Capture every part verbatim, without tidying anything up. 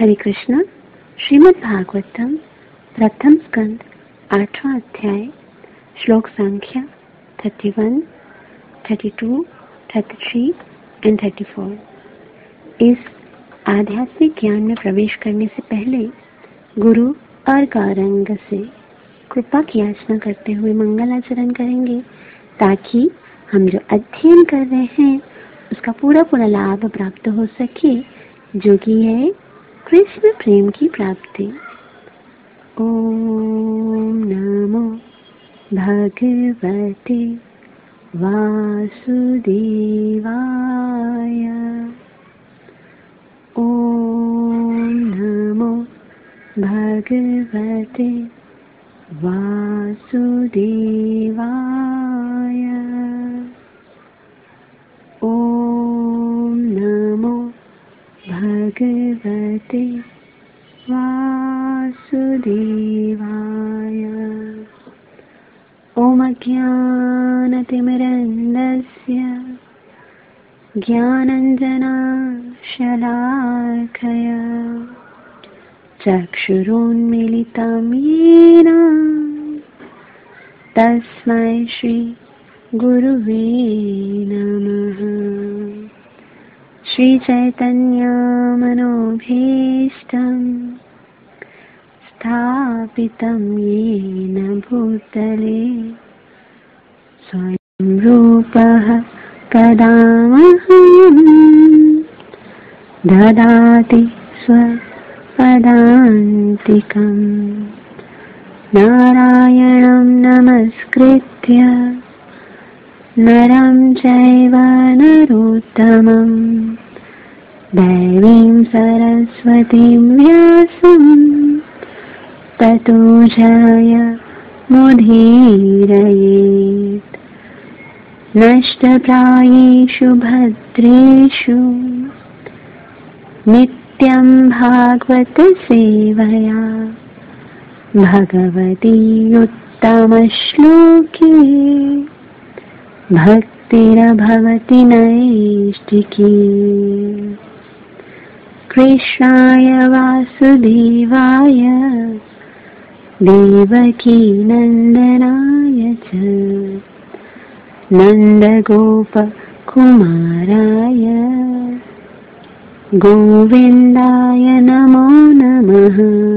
हरे कृष्ण। श्रीमद् भागवतम प्रथम स्कंद आठवां अध्याय श्लोक संख्या thirty one, thirty two, thirty three and thirty four. इस आध्यात्मिक ज्ञान में प्रवेश करने से पहले गुरु और गौरंग से कृपा की याचना करते हुए मंगल आचरण करेंगे, ताकि हम जो अध्ययन कर रहे हैं उसका पूरा पूरा लाभ प्राप्त हो सके, जो कि है कृष्ण प्रेम की प्राप्ति। ओम नमो भगवते वासुदेवाय। ओम नमो भगवते वासुदेवाय। ओम नमो भगवते वासुदेवाय। ओम अज्ञानतिमिरन्धस्य ज्ञानाञ्जनशलाकया चक्षुरुन्मीलितं येन तस्मै श्री गुरुवे नमः। श्री चैतन्य मनोभीष्टं स्थापितं येन भूतले स्वयं रूपः कदामहं ददाति स्वपदान्तिकम्। नारायणं नमस्कृत्य नरं चैव नरोत्तमं देवीं सरस्वतीं व्यासं ततो जयमुदीरयेत्। नष्टप्रायेषु भद्रेषु नित्यं भागवत सेवया भगवती उत्तमश्लोके भक्तिर्भवति नैष्टिकी। कृष्णाय वासुदेवाय देवकी नन्दनाय च नन्दगोपकुमाराय गोविन्दाय नमो नमः।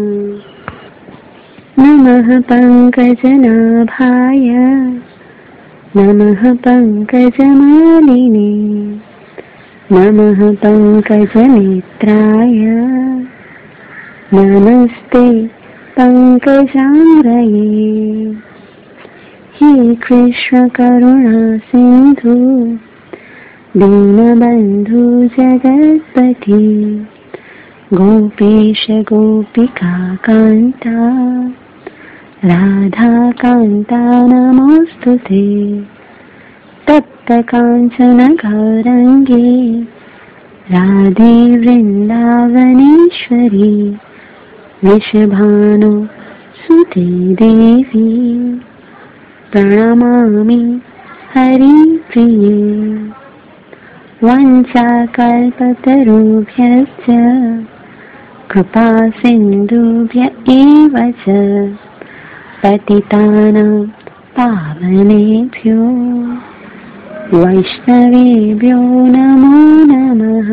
नमः पङ्कजनाभाय नमः पङ्कजमालिने नमः पङ्कजनेत्राय नमस्ते पङ्कजाङ्घ्रये। हे कृष्ण करुणा सिन्धु दीनबन्धु जगत्पते गोपेश गोपिका कान्ता राधा कान्ता नमोस्तुते। तप्त कांचन गौरंगे राधे वृंदावनेश्वरी वृषभानु सुते देवी प्रणमामि हरिप्रिये। वंशाकल्पतरुभ्यश्च कृपा सिन्धुभ्य एव च पतितानां पावनेभ्यो वैष्णवेभ्यो नमो नमः।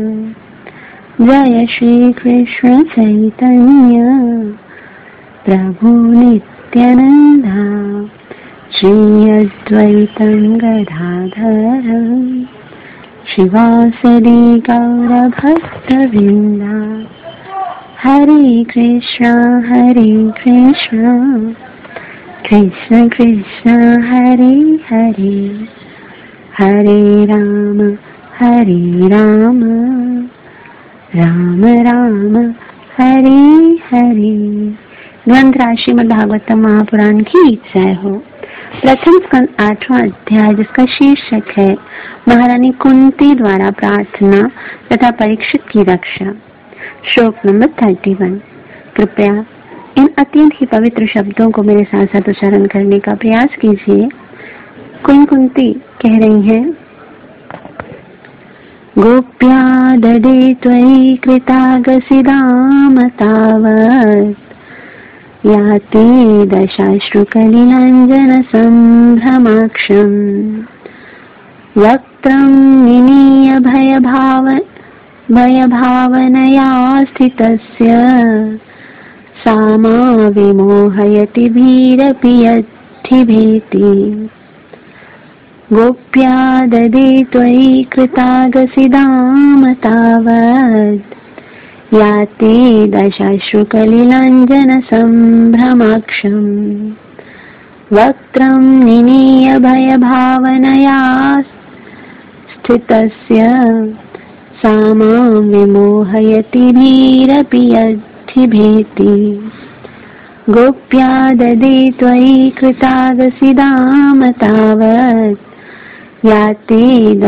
जय श्री कृष्ण चैतन्य प्रभु नित्यानंद श्री अद्वैतं गदाधर श्रीवासदि गौरभक्तवृन्द। हरे कृष्ण हरे कृष्ण कृष्ण कृष्ण हरे हरे हरे राम हरे राम राम राम हरे हरे। ग्रंथ श्रीमद् भागवतम महापुराण की जय हो। प्रथम स्कंद आठवां अध्याय, जिसका शीर्षक है महारानी कुंती द्वारा प्रार्थना तथा परीक्षित की रक्षा। श्लोक नंबर थर्टी वन। कृपया इन अत्यंत ही पवित्र शब्दों को मेरे साथ साथ उच्चारण करने का प्रयास कीजिए। क्वीन कुंती कह रही हैं, गोप्या ददे त्वयि कृतागसिदाम तावत् याति दशाश्रुकलिलाञ्जनसम्भ्रमाक्षम् वक्त्रं निनीय भयभाव भयभावनया स्थितस्य सा मा विमोहयति भीरपि यद्धिभीति। गोप्या ददे त्वयि कृतागसिदाम तावत् याति दशाश्रुकलिलाञ्जनसम्भ्रमाक्षम् वक्त्रं निनीय भयभावनया स्थितस्य सा मां विमोहयति भीरपि यद्धिभीति। गोप्या ददे त्वयि कृतागसिदाम तावत् याति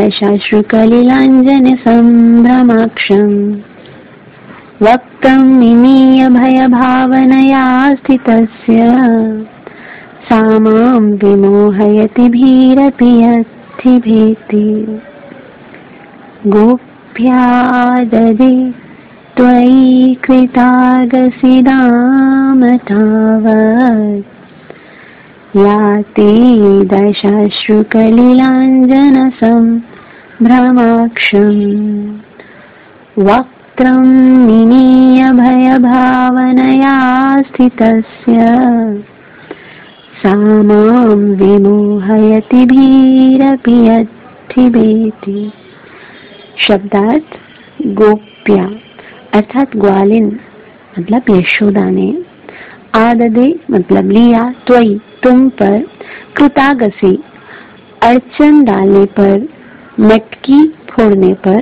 दशाश्रुकलिलाञ्जनसम्भ्रमाक्षम् वक्त्रं निनीय भयभावनया स्थितस्य सा मां विमोहयति भीरपि यद्धिभीति। गोप्या ददे त्वयि कृतागसिदाम तावत् याति दशाश्रुकलिलाञ्जनसम्भ्रमाक्षम् वक्त्रं निनीय भयभावनया स्थितस्य सा मां विमोहयति भीरपि यद्धिभीति। शब्दार्थ गोप्या अर्थात ग्वालिन मतलब यशोदा ने, आददे मतलब लिया, त्वयि तुम पर, कृतागसी अड़चन डालने पर, मटकी फोड़ने पर,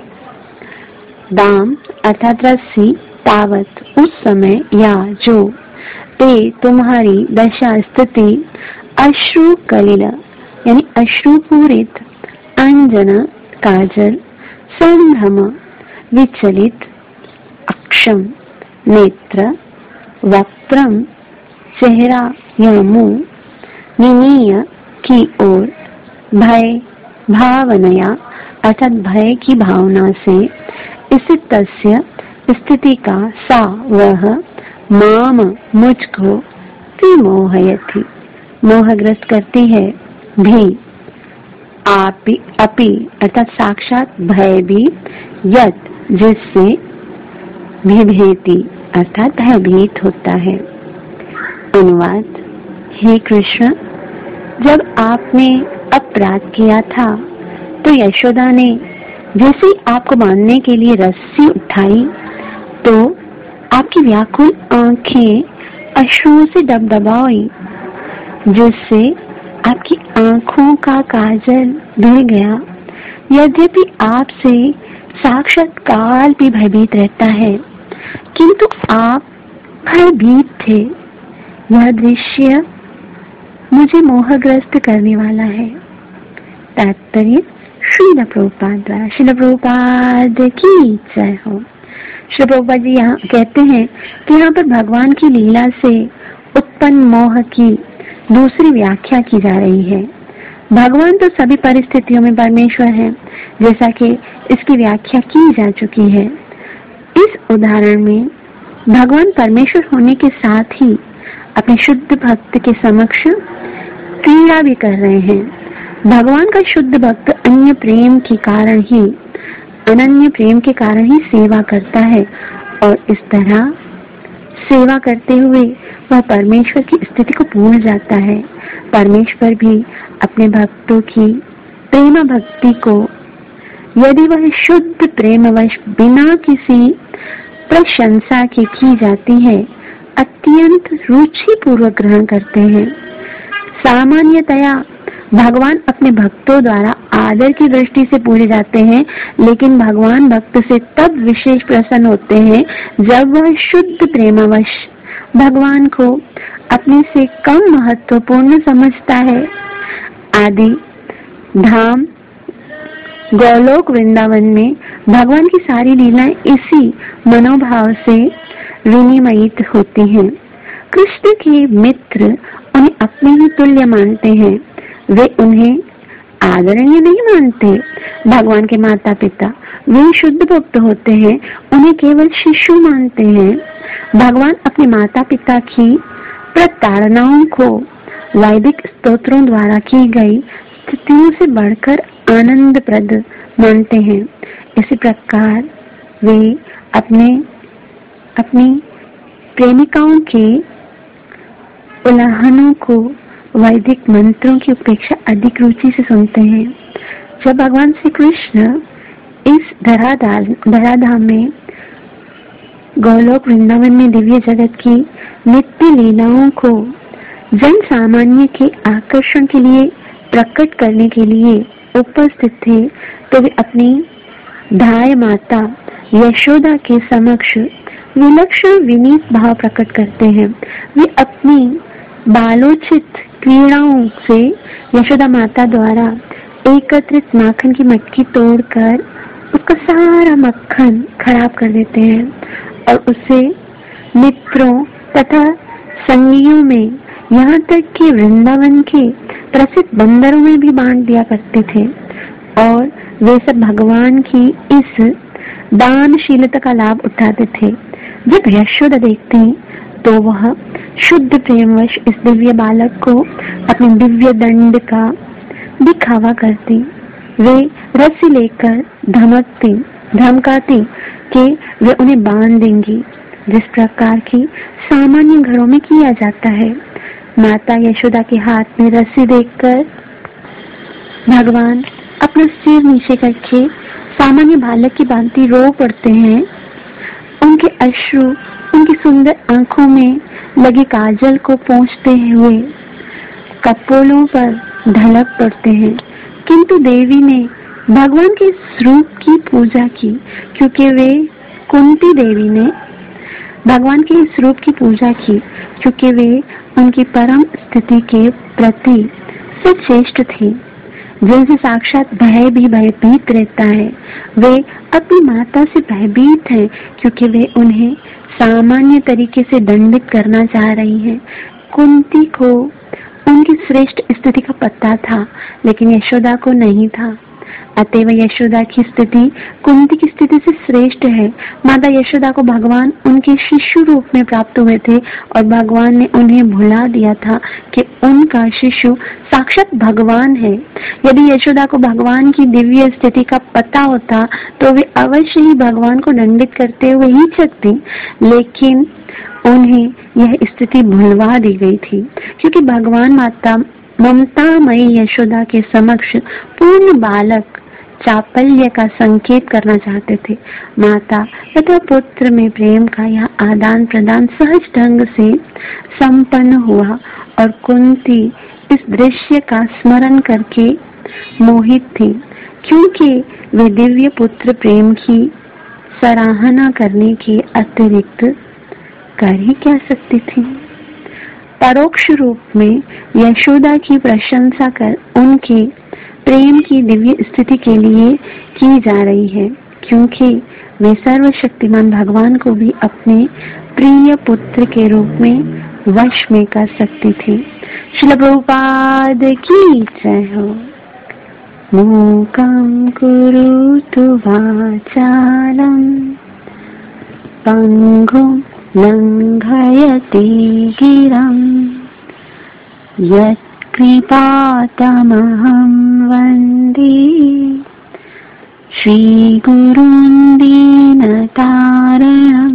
दाम अर्थात रस्सी, तावत उस समय या जो, ते तुम्हारी दशा स्थिति, अश्रु कलिल यानी अश्रु पूरित, अंजन काजल, संभ्रम विचलित, अक्षम नेत्र, वक्त्रम चेहरा या मुंह, निनीय की ओर, भय भावनया अर्थात भय की भावना से, स्थितस्य स्थिति का, सा वह, माम मुझको, विमोहयति मोहग्रस्त करती है, भी आपि अपि अर्थात साक्षात भय भी, यत् जिससे, विभेति अर्थात भयभीत होता है। अनुवाद। हे कृष्ण, जब आपने अपराध किया था तो यशोदा ने जैसे आपको बांधने के लिए रस्सी उठाई तो आपकी व्याकुल आंखें अश्रुओं से डबडबाई, जिससे आपकी आंखों का काजल ढल गया। यद्यपि आपसे साक्षात काल भी भयभीत रहता है, किंतु आप भयभीत थे। यह दृश्य मुझे मोहग्रस्त करने वाला है। तात्पर्य श्रील प्रभुपाद द्वारा। श्रील प्रभुपाद की जय हो। श्री प्रभुपाद जी यहाँ कहते हैं कि यहाँ पर भगवान की लीला से उत्पन्न मोह की दूसरी व्याख्या की जा रही है। भगवान तो सभी परिस्थितियों में परमेश्वर है, जैसा कि इसकी व्याख्या की जा चुकी है। इस उदाहरण में भगवान परमेश्वर होने के साथ ही अपने शुद्ध भक्त के समक्ष क्रीड़ा भी कर रहे हैं। भगवान का शुद्ध भक्त अन्य प्रेम के कारण ही अनन्य प्रेम के कारण ही सेवा करता है और इस तरह सेवा करते हुए वह परमेश्वर की स्थिति को भूल जाता है। परमेश्वर भी अपने भक्तों की प्रेम भक्ति को यदि वह शुद्ध प्रेमवश बिना किसी प्रशंसा के की जाती है अत्यंत रुचि पूर्वक ग्रहण करते हैं। सामान्यतया भगवान अपने भक्तों द्वारा आदर की दृष्टि से पूजे जाते हैं, लेकिन भगवान भक्त से तब विशेष प्रसन्न होते हैं जब वह शुद्ध प्रेमवश भगवान को अपने से कम महत्वपूर्ण समझता है। आदि धाम गोलोक वृंदावन में भगवान की सारी लीलाएं इसी मनोभाव से विनिमयित होती हैं। कृष्ण के मित्र उन्हें अपने ही तुल्य मानते हैं, वे उन्हें आदरणीय नहीं मानते। भगवान के माता पिता वे शुद्ध भक्त होते हैं, उन्हें केवल शिशु मानते हैं। भगवान अपने माता पिता की प्रताड़नाओं को वैदिक स्तोत्रों द्वारा की गई स्थितियों से बढ़कर आनंदप्रद मानते हैं। इसी प्रकार वे अपने अपनी प्रेमिकाओं के उल्लाहनों को वैदिक मंत्रों की अपेक्षा अधिक रुचि से सुनते हैं। जब भगवान श्री कृष्ण इस धराधाम में गोलोक वृंदावन में दिव्य जगत की नित्य लीलाओं को जन सामान्य के आकर्षण के लिए प्रकट करने के लिए उपस्थित थे, तो वे अपनी धाय माता यशोदा के समक्ष विलक्षण विनीत भाव प्रकट करते हैं। वे अपनी बालोचित क्रीड़ाओं से यशोदा माता द्वारा एकत्रित माखन की मटकी तोड़कर उसका सारा मक्खन खराब कर देते हैं और उसे मित्रों तथा संगियों में, यहाँ तक कि वृंदावन के प्रसिद्ध बंदरों में भी बांट दिया करते थे। और वे सब भगवान की इस दानशीलता का लाभ उठाते थे। जब यशोदा देखती तो वह शुद्ध प्रेमवश इस दिव्य बालक को अपने दिव्य दंड का दिखावा करती। वे रस्सी लेकर धमकती धमकाती कि वे उन्हें बांध देंगी, जिस प्रकार की सामान्य घरों में किया जाता है। माता यशोदा के हाथ में रस्सी देखकर भगवान अपना सिर नीचे करके सामान्य बालक की भांति रो पड़ते हैं। उनके अश्रु उनकी सुंदर आंखों में लगे काजल को पोंछते हुए कपोलों पर ढलक पड़ते हैं। किंतु देवी ने भगवान के स्वरूप की पूजा की, क्योंकि वे कुंती देवी ने भगवान के स्वरूप की पूजा की क्योंकि वे उनकी परम स्थिति के प्रति सचेष्ट थी, जिनसे साक्षात भय भी भयभीत रहता है। वे अपनी माता से भयभीत हैं क्योंकि वे उन्हें सामान्य तरीके से दंडित करना चाह रही हैं। कुंती को उनकी श्रेष्ठ स्थिति का पता था, लेकिन यशोदा को नहीं था। अतएव यशोदा की स्थिति कुंती की स्थिति से श्रेष्ठ है। माता यशोदा को भगवान उनके शिशु रूप में प्राप्त हुए थे और भगवान ने उन्हें भुला दिया था कि उनका शिशु साक्षात भगवान है। यदि यशोदा को भगवान की दिव्य स्थिति का पता होता तो वे अवश्य ही भगवान को दंडित करते हुए ही सकती, लेकिन उन्हें यह स्थिति भुलवा दी गई थी क्योंकि भगवान माता ममतामयी यशोदा के समक्ष पूर्ण बालक चापल्य का संकेत करना चाहते थे। माता तथा पुत्र में प्रेम का यह आदान प्रदान सहज ढंग से संपन्न हुआ और कुंती इस दृश्य का स्मरण करके मोहित थी, क्योंकि वे दिव्य पुत्र प्रेम की सराहना करने के अतिरिक्त कर ही क्या सकती थी। परोक्ष रूप में यशोदा की प्रशंसा कर उनके प्रेम की दिव्य स्थिति के लिए की जा रही है, क्योंकि वे सर्वशक्तिमान भगवान को भी अपने प्रिय पुत्र के रूप में वश में कर सकती थी। श्रील प्रभुपाद की जय हो। मूकं कुरुतु वाचालं पंगुं लंघयति गिरं यत्कृपातमहं वन्दे श्रीगुरुं दीनतारणम्।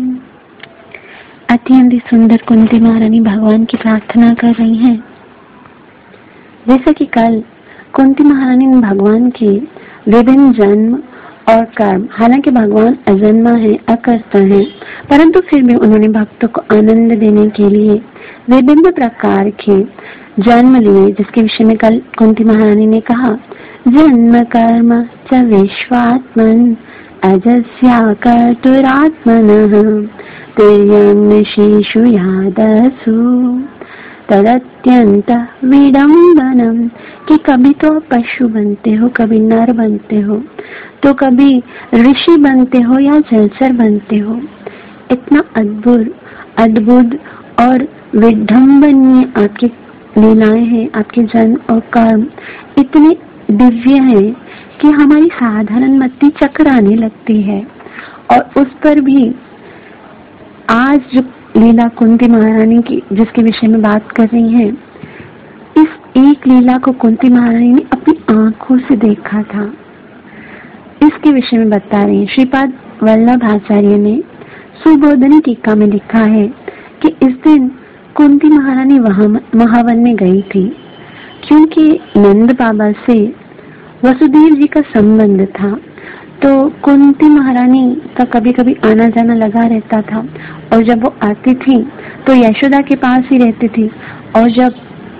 अत्यंत सुंदर कुंती महारानी भगवान की प्रार्थना कर रही हैं। जैसा कि कल कुंती महारानी ने भगवान के विभिन्न जन्म और कर्म, हालांकि भगवान अजन्मा है, अकर्ता है, परंतु फिर भी उन्होंने भक्तों को आनंद देने के लिए विभिन्न प्रकार के जन्म लिए, जिसके विषय में कल कुंती महारानी ने कहा, जन्म कर्म च विश्वात्मन अजस्या कर्तुरात्मनः तिर्यं शिशु यादसु तदत्यंत विडम्बनम। कि कभी तो आप पशु बनते हो, कभी नर बनते हो, तो कभी ऋषि बनते हो या जलचर बनते हो। इतना अद्भुत अद्भुत और विडम्बनीय आपकी लीलाएं हैं, आपके जन्म और कर्म इतने दिव्य है कि हमारी साधारण मति चकराने लगती है। और उस पर भी आज जो लीला कुंती महारानी की जिसके विषय में बात कर रही हैं, इस एक लीला को कुंती महारानी ने अपनी आंखों से देखा था, इसके विषय में बता रही हैं। श्रीपाद वल्लभ आचार्य ने सुबोधनी टीका में लिखा है कि इस दिन कुंती महारानी महावन में गई थी, क्योंकि नंद बाबा से वसुदेव जी का संबंध था, तो कुंती महारानी का कभी कभी आना जाना लगा रहता था। और जब वो आती थी तो यशोदा के पास ही रहती थी। और जब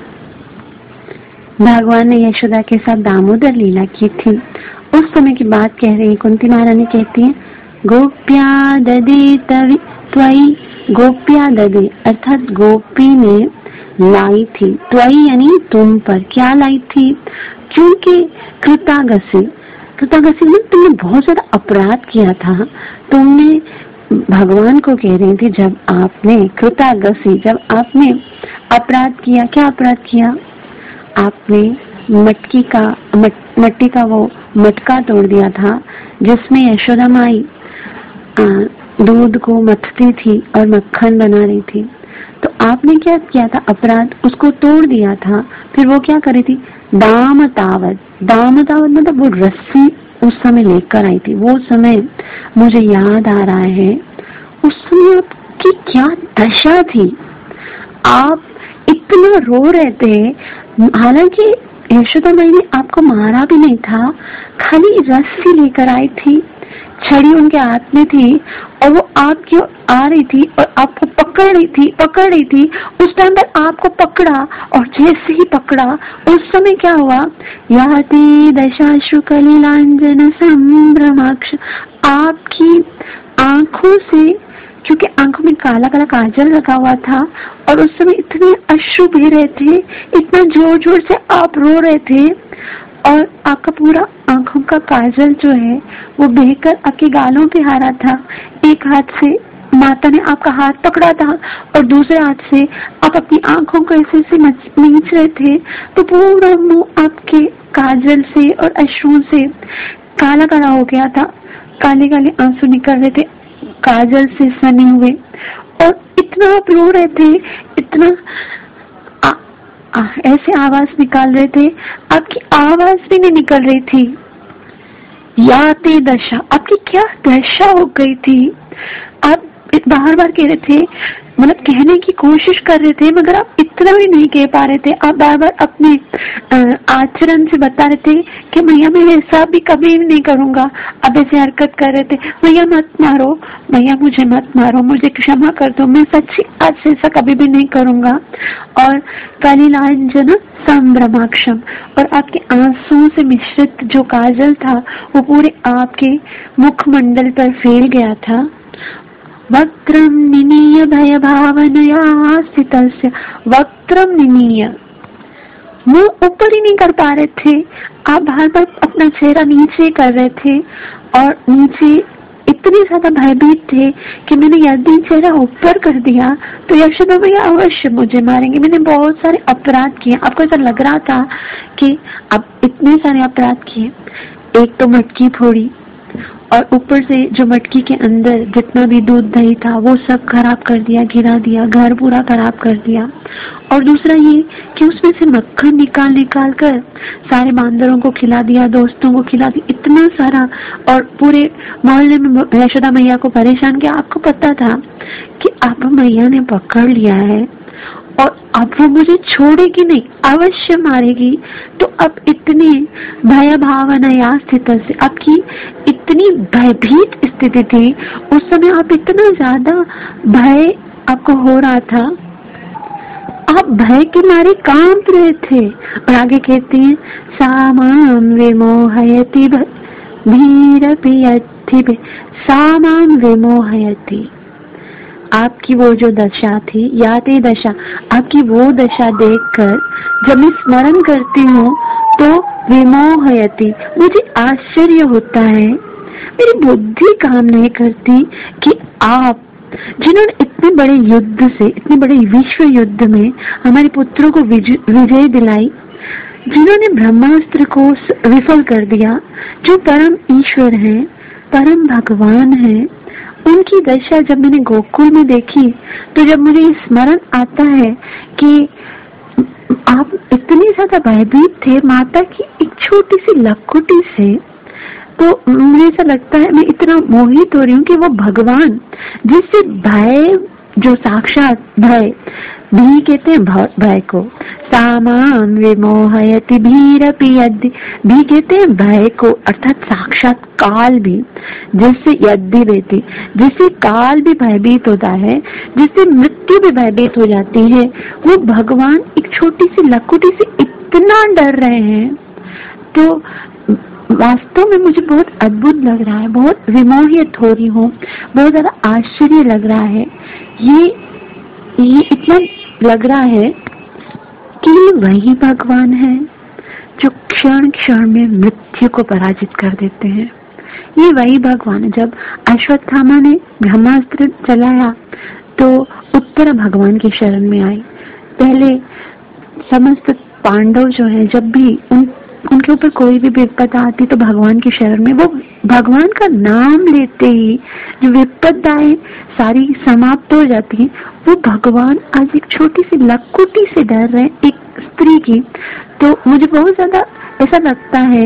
भगवान ने यशोदा के साथ दामोदर लीला की थी, उस समय की बात कह रही कुंती महारानी कहती है, गोप्या ददे तवि त्वयि, गोप्या ददे अर्थात गोपी ने लाई थी, त्वयि यानी तुम पर। क्या लाई थी? क्योंकि कृतागसी, कृतागसी में तुमने बहुत ज्यादा अपराध किया था। तुमने भगवान को कह रही थी, जब आपने कृतागसी, जब आपने अपराध किया, क्या अपराध किया? आपने मटकी का मट, मट्टी का वो मटका तोड़ दिया था जिसमें यशोदा माई दूध को मथती थी और मक्खन बना रही थी। तो आपने क्या किया था? अपराध, उसको तोड़ दिया था। फिर वो क्या कर रही थी? दामतावत, दामतावत मतलब वो रस्सी उस समय लेकर आई थी। वो समय मुझे याद आ रहा है, उस समय आपकी क्या दशा थी। आप इतना रो रहे थे, हालांकि यशोदा माई ने आपको मारा भी नहीं था, खाली रस्सी लेकर आई थी, छड़ी उनके हाथ में थी और वो आपकी आ रही थी और आपको पकड़ रही थी पकड़ रही थी उस टाइम पर आपको पकड़ा और जैसे ही पकड़ा उस समय क्या हुआ? याति दशाश्रु कलिलांजन संभ्रमाक्ष, आपकी आंखों से, क्योंकि आंखों में काला काला काजल लगा हुआ था और उस समय इतने अश्रु बह रहे थे, इतना जोर जोर से आप रो रहे थे और आपका पूरा आंखों का काजल जो है वो बहकर आपके गालों पे आ रहा था। एक हाथ से माता ने आपका हाथ पकड़ा था और दूसरे हाथ से आप अपनी आंखों को ऐसे ऐसे नीच रहे थे, तो पूरा मुंह आपके काजल से और अश्रुओं से काला काला हो गया था, काले काले आंसू निकल रहे थे काजल से सने हुए और इतना आप रो रहे थे, इतना आ, आ, ऐसे आवाज निकाल रहे थे, आपकी आवाज भी नहीं निकल रही थी। याते दशा, आपकी क्या दशा हो गई थी। आप बार बार कह रहे थे, मतलब कहने की कोशिश कर रहे थे मगर आप इतना भी नहीं कह पा रहे थे। आप बार बार अपने आचरण से बता रहे थे कि भैया मैं ऐसा भी कभी नहीं करूंगा। अब ऐसे हरकत कर रहे थे, भैया मत मारो, भैया मुझे मत मारो, मुझे क्षमा कर दो, मैं सच्ची आज से ऐसा कभी भी नहीं करूंगा। और कलिलांजन संभ्रमाक्षम, और आपके आंसुओं से मिश्रित जो काजल था वो पूरे आपके मुखमंडल पर फैल गया था। वक्त्रम निनीय भय भावनया स्थितस्य, वक्त्रम निनीय, मुंह ऊपर ही नहीं कर पा रहे थे, आप बार बार अपना चेहरा नीचे कर रहे थे और नीचे इतने ज्यादा भयभीत थे कि मैंने यदि चेहरा ऊपर कर दिया तो यशोदा भैया अवश्य मुझे मारेंगे। मैंने बहुत सारे अपराध किए, आपको ऐसा लग रहा था कि अब इतने सारे अपराध किए, एक तो मटकी फोड़ी और ऊपर से जो मटकी के अंदर जितना भी दूध दही था वो सब खराब कर दिया, गिरा दिया, घर पूरा खराब कर दिया। और दूसरा ये कि उसमें से मक्खन निकाल निकाल कर सारे बांदरों को खिला दिया, दोस्तों को खिला दिया, इतना सारा, और पूरे मोहल्ले में यशोदा मैया को परेशान किया। आपको पता था कि अब मैया ने पकड़ लिया है और अब वो मुझे छोड़ेगी नहीं, अवश्य मारेगी। तो अब इतने भय भावना या स्थित से आपकी इतनी भयभीत स्थिति थी, उस समय आप इतना ज्यादा भय आपको हो रहा था, आप भय के मारे कांप रहे थे। और आगे कहते हैं सामाम विमोहयति धीर पियति, सामाम विमोहयति, आपकी वो जो दशा थी, याते दशा, आपकी वो दशा देखकर जब मैं स्मरण करती हूँ तो विमोहयति, मुझे आश्चर्य होता है, मेरी बुद्धि काम नहीं करती कि आप जिन्होंने इतने बड़े युद्ध से, इतने बड़े विश्व युद्ध में हमारे पुत्रों को विजय दिलाई, जिन्होंने ब्रह्मास्त्र को विफल कर दिया, जो परम ईश्वर हैं, परम भगवान हैं, उनकी दशा जब मैंने गोकुल में देखी तो जब मुझे स्मरण आता है कि आप इतने ज्यादा भयभीत थे माता की एक छोटी सी लकुटी से, तो मुझे ऐसा लगता है मैं इतना मोहित हो रही हूँ कि वो भगवान जिससे भय, जो साक्षात भय, भी कहते हैं भय को, सामाम विमोहयति भीरपि यद्धि, भी कहते हैं भय को, अर्थात साक्षात काल भी, जिससे यद्धि बेती, जिससे काल भी भयभीत होता है, जिससे मृत्यु भी भयभीत हो जाती है, वो भगवान एक छोटी सी लकुटी से इतना डर रहे हैं। तो वास्तव में मुझे बहुत अद्भुत लग रहा है, बहुत विमोहित हो रही हूँ, बहुत ज्यादा आश्चर्य लग रहा है। ये ये इतना लग रहा है कि ये वही भगवान है जो क्षण क्षण में मृत्यु को पराजित कर देते हैं। ये वही भगवान है। जब अश्वत्थामा ने ब्रह्मास्त्र चलाया तो उत्तरा भगवान की शरण में आई। पहले समस्त पांडव जो है, जब भी उन उनके ऊपर कोई भी विपदा आती तो भगवान की शरण में, वो भगवान का नाम लेते ही जो विपदाएं सारी समाप्त हो जाती है, वो भगवान आज एक छोटी सी लकुटी से डर रहे हैं, एक स्त्री की। तो मुझे बहुत ज्यादा ऐसा लगता है,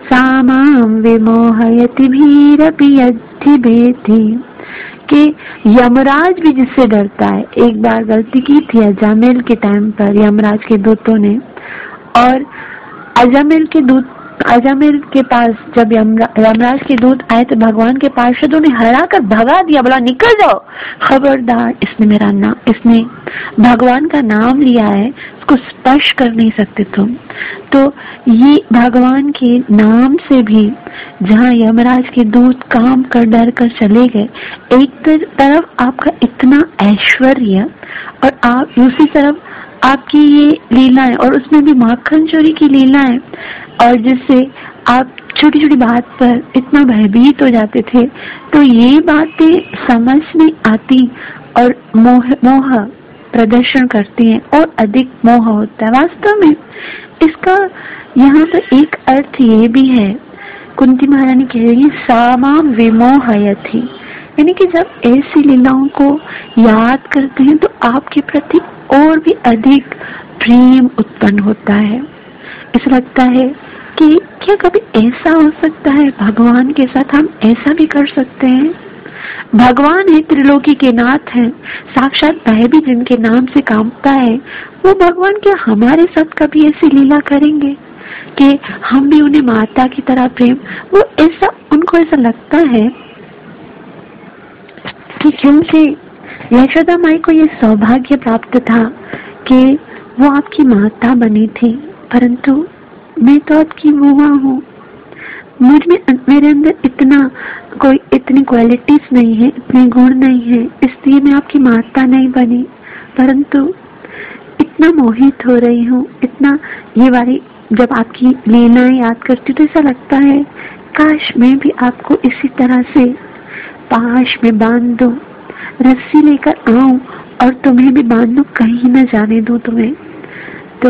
सामाम विमोहयति भीरपि यद्धि भेति, कि यमराज भी जिससे डरता है। एक बार गलती की थी अजामिल के टाइम पर यमराज के दूतों ने, और अजामिल के दूत अजामिल के पास जब यमराज के दूत आए तो भगवान के पार्षदों ने हरा कर भगा दिया, बोला निकल जाओ, खबरदार, इसने मेरा नाम, इसने भगवान का नाम लिया है, इसको स्पर्श कर नहीं सकते तुम। तो ये भगवान के नाम से भी जहाँ यमराज के दूत काम कर डर कर चले गए, एक तरफ आपका इतना ऐश्वर्य और आप दूसरी तरफ आपकी ये लीलाएं, और उसमें भी माखन चोरी की लीलाएं, और जिससे आप छोटी छोटी बात पर इतना भयभीत हो जाते थे। तो ये बातें समझ नहीं आती और मोह मोह प्रदर्शन करती हैं और अधिक मोह होता है। वास्तव में इसका यहाँ पर एक अर्थ ये भी है, कुंती महारानी कह रही है सामाम विमोहयति, यानी कि जब ऐसी लीलाओं को याद करते हैं तो आपके प्रति और भी अधिक प्रेम उत्पन्न होता है। ऐसा लगता है कि क्या कभी ऐसा हो सकता है, भगवान के साथ हम ऐसा भी कर सकते हैं। भगवान है, त्रिलोकी के नाथ हैं, साक्षात भय भी जिनके नाम से कांपता है, वो भगवान क्या हमारे साथ कभी ऐसी लीला करेंगे कि हम भी उन्हें माता की तरह प्रेम, वो ऐसा, उनको ऐसा लगता है कि क्योंकि यशोदा माई को ये सौभाग्य प्राप्त था कि वो आपकी माता बनी थी, परंतु मैं तो आपकी बुआ हूँ, मुझ में, मेरे अंदर इतना कोई इतनी क्वालिटीज नहीं है, इतने गुण नहीं है, इसलिए मैं आपकी माता नहीं बनी, परंतु इतना मोहित हो रही हूँ, इतना ये वाली जब आपकी लीलाएं याद करती हूँ तो ऐसा लगता है काश मैं भी आपको इसी तरह से पाश में बांध दूं, रस्सी लेकर आऊं और तुम्हें भी बांध दूं, कहीं न जाने दूं तुम्हें। तो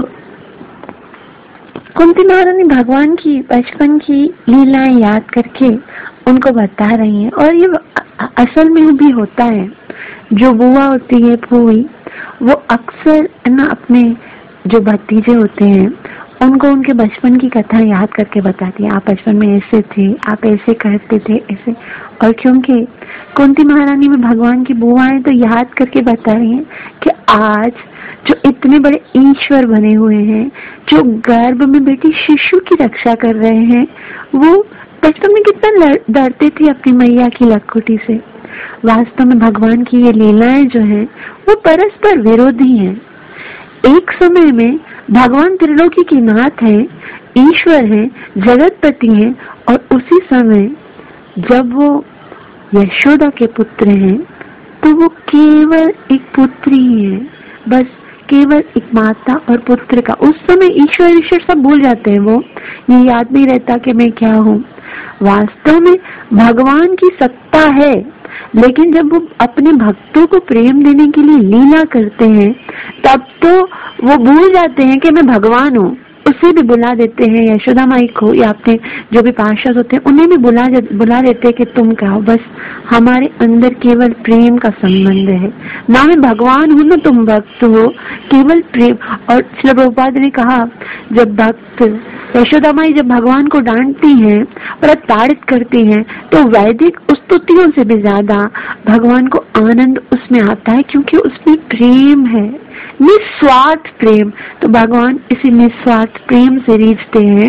कुंती महारानी भगवान की बचपन की लीलाएं याद करके उनको बता रही हैं, और ये असल में भी होता है। जो बुआ होती है, फूई, वो अक्सर ना अपने जो भतीजे होते हैं उनको उनके बचपन की कथा याद करके बताती है, आप बचपन में ऐसे थे, आप ऐसे करते थे, ऐसे। और क्योंकि कुंती महारानी में भगवान की बुआ है तो याद करके बता रही हैं कि आज जो इतने बड़े ईश्वर बने हुए हैं, जो गर्भ में बेटी शिशु की रक्षा कर रहे हैं, वो बचपन में कितना डरते थे अपनी मैया की लकुटी से। वास्तव में भगवान की ये लीलाएं जो है वो परस्पर विरोधी हैं। एक समय में भगवान त्रिलोकी के नाथ हैं, ईश्वर हैं, जगतपति हैं, और उसी समय जब वो यशोदा के पुत्र हैं तो वो केवल एक पुत्री ही है, बस केवल एक माता और पुत्र का। उस समय ईश्वर ईश्वर सब भूल जाते हैं, वो ये याद नहीं रहता कि मैं क्या हूँ। वास्तव में भगवान की सत्ता है, लेकिन जब वो अपने भक्तों को प्रेम देने के लिए लीला करते हैं तब तो वो भूल जाते हैं कि मैं भगवान हूँ। उसे भी बुला देते हैं, यशोदा माई को या अपने जो भी पार्षद होते हैं उन्हें भी बुला बुला देते हैं कि तुम कहो, बस हमारे अंदर केवल प्रेम का संबंध है, ना मैं भगवान हूँ ना तुम भक्त हो, केवल प्रेम। और श्रील प्रभुपाद ने कहा, जब भक्त यशोदा माई जब भगवान को डांटती हैं और ताड़ित करती हैं तो वैदिक स्तुतियों से भी ज्यादा भगवान को आनंद उसमें आता है, क्योंकि उसमें प्रेम है, निस्वार्थ प्रेम। तो भगवान इसी निस्वार्थ प्रेम से रीझते हैं।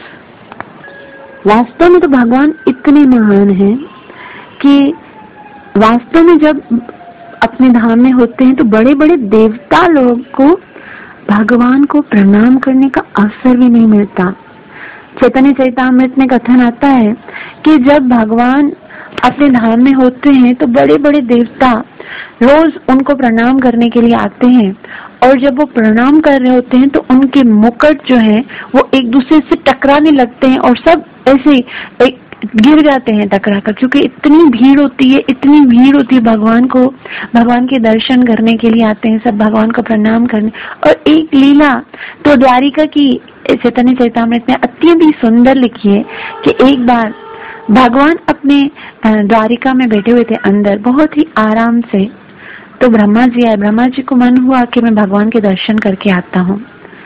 वास्तव में तो भगवान इतने महान हैं कि वास्तव में जब अपने धाम में होते हैं तो बड़े बड़े देवता लोग को भगवान को प्रणाम करने का अवसर भी नहीं मिलता। चैतन्य चरितामृत में कथन आता है कि जब भगवान अपने धाम में होते हैं तो बड़े बड़े देवता रोज उनको प्रणाम करने के लिए आते हैं, और जब वो प्रणाम कर रहे होते हैं तो उनके मुकुट जो है वो एक दूसरे से टकराने लगते हैं और सब ऐसे एक गिर जाते हैं टकरा कर, क्योंकि इतनी भीड़ होती है, इतनी भीड़ होती है। भगवान को भगवान के दर्शन करने के लिए आते हैं सब, भगवान को प्रणाम करने। और एक लीला तो द्वारिका की चैतन्य चरितामृत में अत्यंत ही सुंदर लिखी है कि एक बार भगवान अपने द्वारिका में बैठे हुए थे अंदर बहुत ही आराम से, तो ब्रह्मा जी आए। ब्रह्मा जी को मन हुआ कि मैं भगवान के दर्शन करके आता हूँ,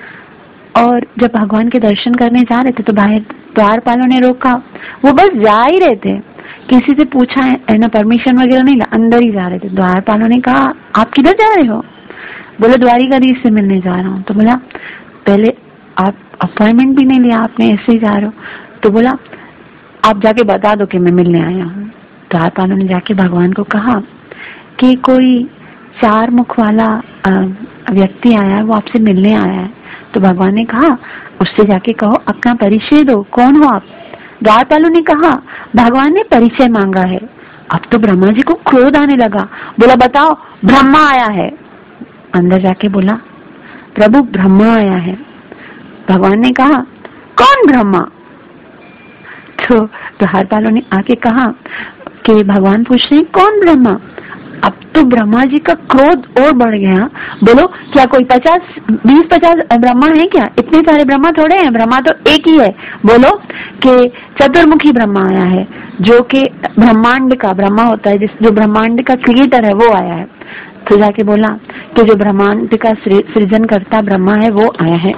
और जब भगवान के दर्शन करने जा रहे थे तो बाहर द्वारपालों ने रोका, वो बस जा ही रहे थे, किसी से पूछा है ना, परमिशन वगैरह नहीं, अंदर ही जा रहे थे। द्वारपालों ने कहा, आप किधर जा रहे हो? बोले द्वारिकाधीश से मिलने जा रहा हूँ। तो बोला, पहले आप अपॉइंटमेंट भी नहीं लिया आपने, ऐसे ही जा रहे हो? तो बोला, आप जाके बता दो कि मैं मिलने आया हूँ। द्वारपालों ने जाके भगवान को कहा कि कोई चार मुख वाला व्यक्ति आया है, वो आपसे मिलने आया है। तो भगवान ने कहा, उससे जाके कहो अपना परिचय दो, कौन हो आप? द्वारपालों ने कहा, भगवान ने परिचय मांगा है। अब तो ब्रह्मा जी को क्रोध आने लगा, बोला बताओ ब्रह्मा आया है। अंदर जाके बोला, प्रभु ब्रह्मा आया है। भगवान ने कहा, कौन ब्रह्मा? तो द्वारपालों ने आके कहा कि भगवान पूछ रहे कौन ब्रह्मा? अब तो ब्रह्मा जी का क्रोध और बढ़ गया, बोलो क्या कोई पचास बीस पचास ब्रह्मा है क्या? इतने सारे ब्रह्मा थोड़े हैं, ब्रह्मा तो एक ही है। बोलो कि चतुर्मुखी ब्रह्मा आया है, जो कि ब्रह्मांड का ब्रह्मा होता है, जिस जो ब्रह्मांड का क्रिएटर है वो आया है। तो जाके बोला कि जो ब्रह्मांड का सृजन करता ब्रह्मा है वो आया है।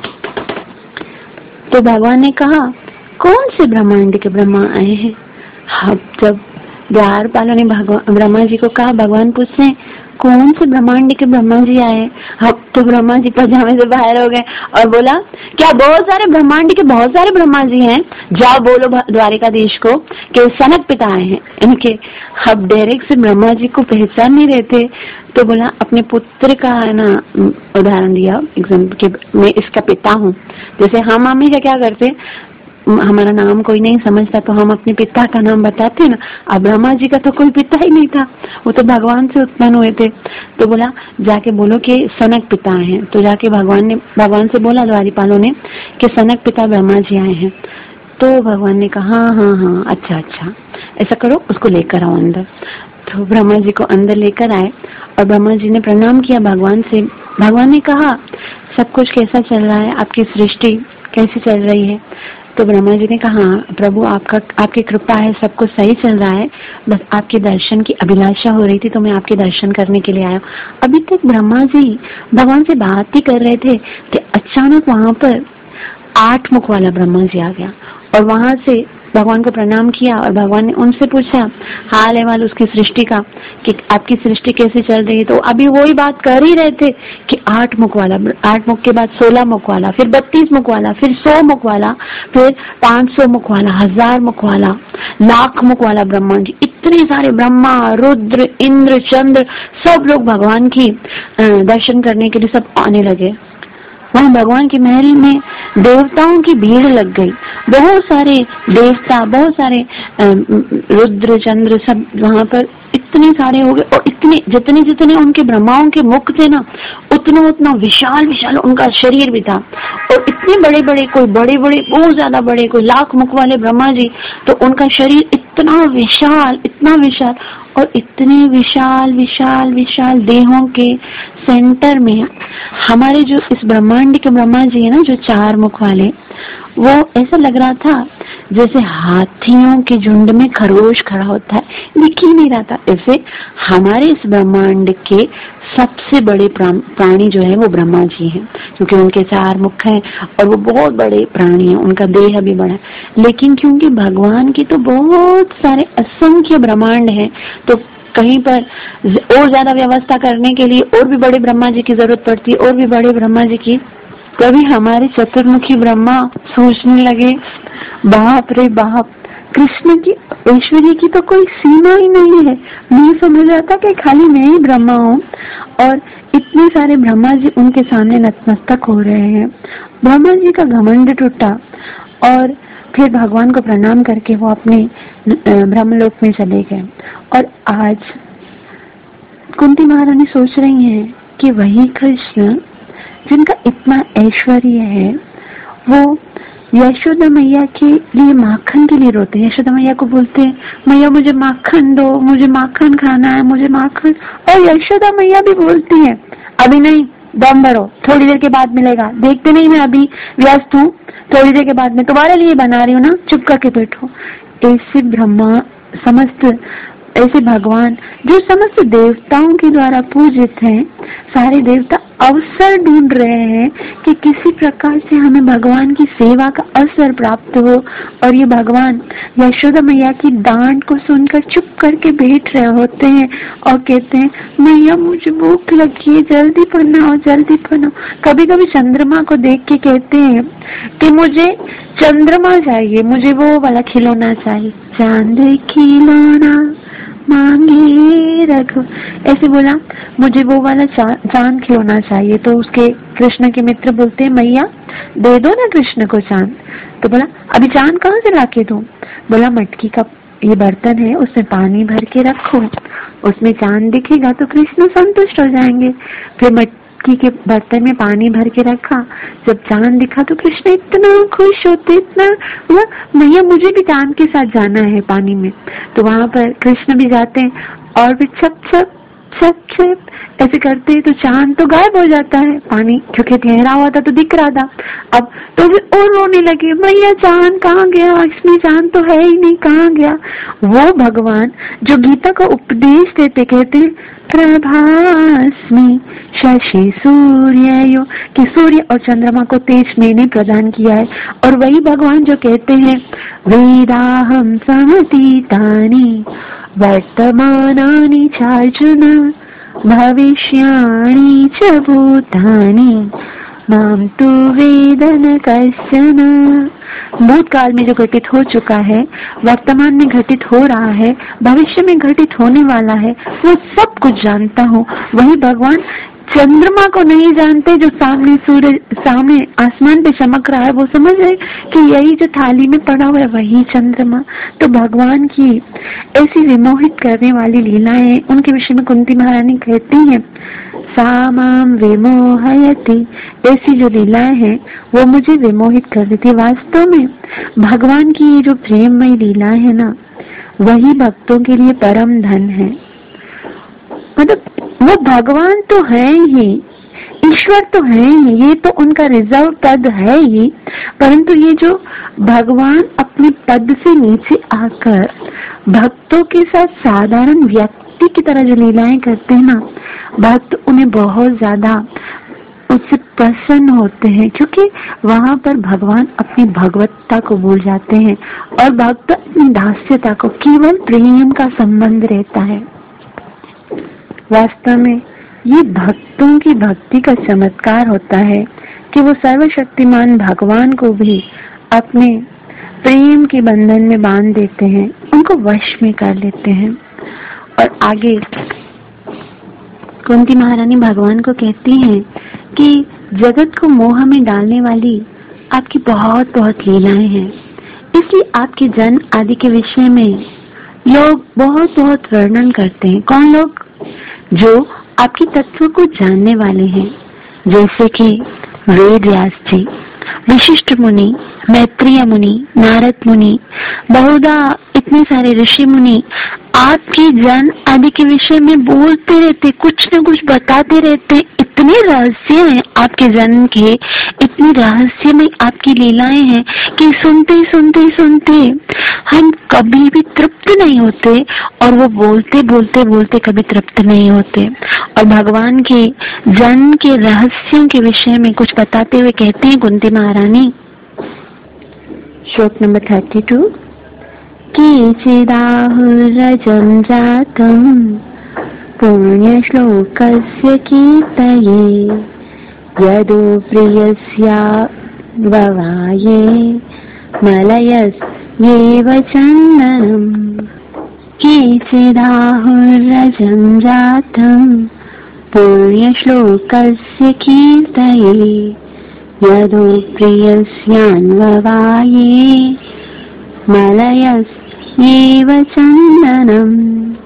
तो भगवान ने कहा, कौन से ब्रह्मांड के ब्रह्मा आए हैं? हाँ, जब द्वारपालों ने ब्रह्मा जी को कहा, भगवान पूछे कौन से ब्रह्मांड के ब्रह्मा जी आए? अब तो ब्रह्मा जी पजामे से बाहर हो गए और बोला, क्या बहुत सारे ब्रह्मांड के बहुत सारे ब्रह्मा जी हैं? जाओ बोलो द्वारिकाधीश को कि सनक पिता आए हैं इनके। अब डायरेक्ट से ब्रह्मा जी को पहचान नहीं रहे थे, तो बोला अपने पुत्र का है ना उदाहरण दिया, एग्जाम्पल के मैं इसका पिता हूँ। जैसे हम हमेशा क्या करते, हमारा नाम कोई नहीं समझता तो हम अपने पिता का नाम बताते ना। अब ब्रह्मा जी का तो कोई पिता ही नहीं था, वो तो भगवान से उत्पन्न हुए थे। तो बोला जाके बोलो कि सनक पिता हैं। तो जाके भगवान ने भगवान से बोला द्वारपालों ने कि सनक पिता ब्रह्मा जी आए हैं। तो भगवान ने कहा हाँ हाँ हाँ अच्छा अच्छा, ऐसा करो उसको लेकर आओ अंदर। तो ब्रह्मा जी को अंदर लेकर आए और ब्रह्मा जी ने प्रणाम किया भगवान से। भगवान ने कहा, सब कुछ कैसा चल रहा है, आपकी सृष्टि कैसी चल रही है? तो ब्रह्मा जी ने कहा, प्रभु आपका आपकी कृपा है, सब कुछ सही चल रहा है, बस आपके दर्शन की अभिलाषा हो रही थी तो मैं आपके दर्शन करने के लिए आया। अभी तक ब्रह्मा जी भगवान से बात ही कर रहे थे कि अचानक वहां पर आठ मुख वाला ब्रह्मा जी आ गया और वहां से भगवान को प्रणाम किया और भगवान ने उनसे पूछा हाल है वाल उसकी सृष्टि का कि आपकी सृष्टि कैसे चल रही है। तो अभी वही बात कर ही रहे थे कि आठ मुख वाला, आठ मुख के बाद सोलह मुख वाला, फिर बत्तीस मुख वाला, फिर सौ मुख वाला, फिर पांच सौ मुख वाला, हजार मुख वाला, लाख मुख वाला ब्रह्मा जी। इतने सारे ब्रह्मा, रुद्र, इंद्र, चंद्र सब लोग भगवान की दर्शन करने के लिए सब आने लगे। वहाँ भगवान के महल में देवताओं की भीड़ लग गई, बहुत सारे देवता, बहुत सारे रुद्र चंद्र सब वहाँ पर इतने सारे हो गए। और इतने जितने जितने उनके ब्रह्माओं के मुख थे ना, उतना उतना विशाल विशाल उनका शरीर भी था। और इतने बड़े बड़े, कोई बड़े बड़े बहुत ज्यादा बड़े, कोई लाख मुख वाले ब्रह्मा जी, तो उनका शरीर इतना विशाल इतना विशाल। और इतने विशाल विशाल विशाल देहों के सेंटर में हमारे जो इस ब्रह्मांड के ब्रह्मा जी है ना, जो चार मुख वाले, वो ऐसा लग रहा था जैसे हाथियों के झुंड में खरगोश खड़ा होता है, दिख ही नहीं रहा था। ऐसे हमारे इस ब्रह्मांड के सबसे बड़े प्राणी जो है वो ब्रह्मा जी हैं, क्योंकि उनके चार मुख हैं और वो बहुत बड़े प्राणी हैं, उनका देह भी बड़ा है। लेकिन क्योंकि भगवान की तो बहुत सारे असंख्य ब्रह्मांड हैं, तो कहीं पर और ज्यादा व्यवस्था करने के लिए और भी बड़े ब्रह्मा जी की जरूरत पड़ती है, और भी बड़े ब्रह्मा जी की। तभी हमारे चतुर्मुखी ब्रह्मा सोचने लगे, बाप रे बाप, कृष्ण की ऐश्वर्य की तो कोई सीमा ही नहीं है। मैं समझ रहा था कि खाली मैं ही ब्रह्मा हूँ और इतने सारे ब्रह्मा जी उनके सामने नतमस्तक हो रहे हैं। ब्रह्मा जी का घमंड टूटा और फिर भगवान को प्रणाम करके वो अपने ब्रह्मलोक में चले गए। और आज कुंती महारानी सोच रही हैं कि वही कृष्ण जिनका इतना ऐश्वर्य है, वो यशोदा मैया के लिए माखन के लिए रोते हैं। यशोदा मैया को बोलते हैं, मैया मुझे माखन दो, मुझे माखन खाना है, मुझे माखन। और यशोदा मैया भी बोलती है, अभी नहीं, दम भरो, थोड़ी देर के बाद मिलेगा, देखते नहीं मैं अभी व्यस्त हूँ, थोड़ी देर के बाद मैं तुम्हारे लिए बना रही हूँ ना, चुप करके बैठो। ऐसे ब्रह्मा समस्त ऐसे भगवान जो समस्त देवताओं के द्वारा पूजित हैं, सारे देवता अवसर ढूंढ रहे हैं कि किसी प्रकार से हमें भगवान की सेवा का अवसर प्राप्त हो। और ये भगवान यशोदा मैया की डांट को सुनकर चुप करके बैठ रहे होते हैं और कहते हैं, मैया मुझे भूख लगी है, जल्दी बनाओ, जल्दी बनाओ। कभी कभी चंद्रमा को देख के कहते हैं कि मुझे चंद्रमा चाहिए, मुझे वो वाला खिलौना चाहिए, चांद खिलौना मांगे रखो, ऐसे बोला, मुझे वो वाला चांद खिलौना चाहिए। तो उसके कृष्ण के मित्र बोलते हैं, मैया दे दो ना कृष्ण को चांद। तो बोला, अभी चांद कहाँ से लाके दूं? बोला, मटकी का ये बर्तन है, उसमें पानी भर के रखो, उसमें चांद दिखेगा तो कृष्ण संतुष्ट हो जाएंगे। फिर मटकी के बर्तन में पानी भर के रखा, जब चांद दिखा तो कृष्ण इतना खुश होते, इतना, मैया मुझे भी चांद के साथ जाना है पानी में। तो वहां पर कृष्ण भी जाते हैं और भी छप छप छप छप ऐसे करते हैं, तो चांद तो गायब हो जाता है, पानी क्योंकि ठहरा हुआ था तो दिख रहा था। अब तो भी और रोने लगे, मैया चांद कहाँ गया, इसमें चांद तो है ही नहीं, कहाँ गया? वो भगवान जो गीता का उपदेश देते, कहते हैं प्रभास्मि शशि सूर्ययो, कि सूर्य और चंद्रमा को तेज मैंने प्रदान किया है। और वही भगवान जो कहते हैं वेदाहम समतीतानि वर्तमानानि चार्जुन भविष्याणि च भूतानि माम तु वेद न कश्चन। भूतकाल में जो घटित हो चुका है, वर्तमान में घटित हो रहा है, भविष्य में घटित होने वाला है, वो सब कुछ जानता हूँ। वही भगवान चंद्रमा को नहीं जानते, जो सामने सूर्य सामने आसमान पे चमक रहा है, वो समझ रहे कि यही जो थाली में पड़ा हुआ है वही चंद्रमा। तो भगवान की ऐसी विमोहित करने वाली लीलाएं, उनके विषय में कुंती महारानी कहती हैं, सामाम विमोहयति, ऐसी जो लीलाएं हैं वो मुझे विमोहित कर देती है। वास्तव में भगवान की ये जो प्रेममय लीलाएं है ना, वही भक्तों के लिए परम धन है। मतलब वो भगवान तो है ही, ईश्वर तो है ही, ये तो उनका रिजर्व पद है ही, परंतु ये जो भगवान अपने पद से नीचे आकर भक्तों के साथ साधारण व्यक्ति की तरह जो लीलाएं करते हैं ना, भक्त उन्हें बहुत ज्यादा उससे प्रसन्न होते हैं, क्योंकि वहां पर भगवान अपनी भगवत्ता को भूल जाते हैं और भक्त अपनी दास्यता को, केवल प्रेम का संबंध रहता है। वास्तव में ये भक्तों की भक्ति का चमत्कार होता है कि वो सर्वशक्तिमान भगवान को भी अपने प्रेम के बंधन में बांध देते हैं, उनको वश में कर लेते हैं। और आगे कुंती महारानी भगवान को कहती हैं कि जगत को मोह में डालने वाली आपकी बहुत बहुत लीलाएं हैं, इसलिए आपके जन्म आदि के विषय में लोग बहुत बहुत वर्णन करते हैं। कौन लोग? जो आपके तत्व को जानने वाले हैं, जैसे कि वेद व्यास जी, विशिष्ट मुनि, मैत्रेय मुनि, नारद मुनि, बहुधा इतने सारे ऋषि मुनि आपके जन्म आदि के विषय में बोलते रहते, कुछ न कुछ बताते रहते। इतने रहस्य हैं आपके जन्म के, इतनी रहस्यमय आपकी लीलाएं हैं कि सुनते सुनते सुनते हम कभी भी तृप्त नहीं होते, और वो बोलते बोलते बोलते कभी तृप्त नहीं होते। और भगवान के जन्म के रहस्यों के विषय में कुछ बताते हुए कहते हैं कुंती महारानी, श्लोक नंबर थर्टी टू, केचिदाहुरजं जातं पुण्यश्लोकस्य कीर्तये यदो प्रियस्या ववाये मलयस्येव चन्दनम्। केचिदाहुरजं जातं पुण्यश्लोकस्य कीर्तये यदो प्रियस्यान्ववाये मलयस्येव चन्दनम्।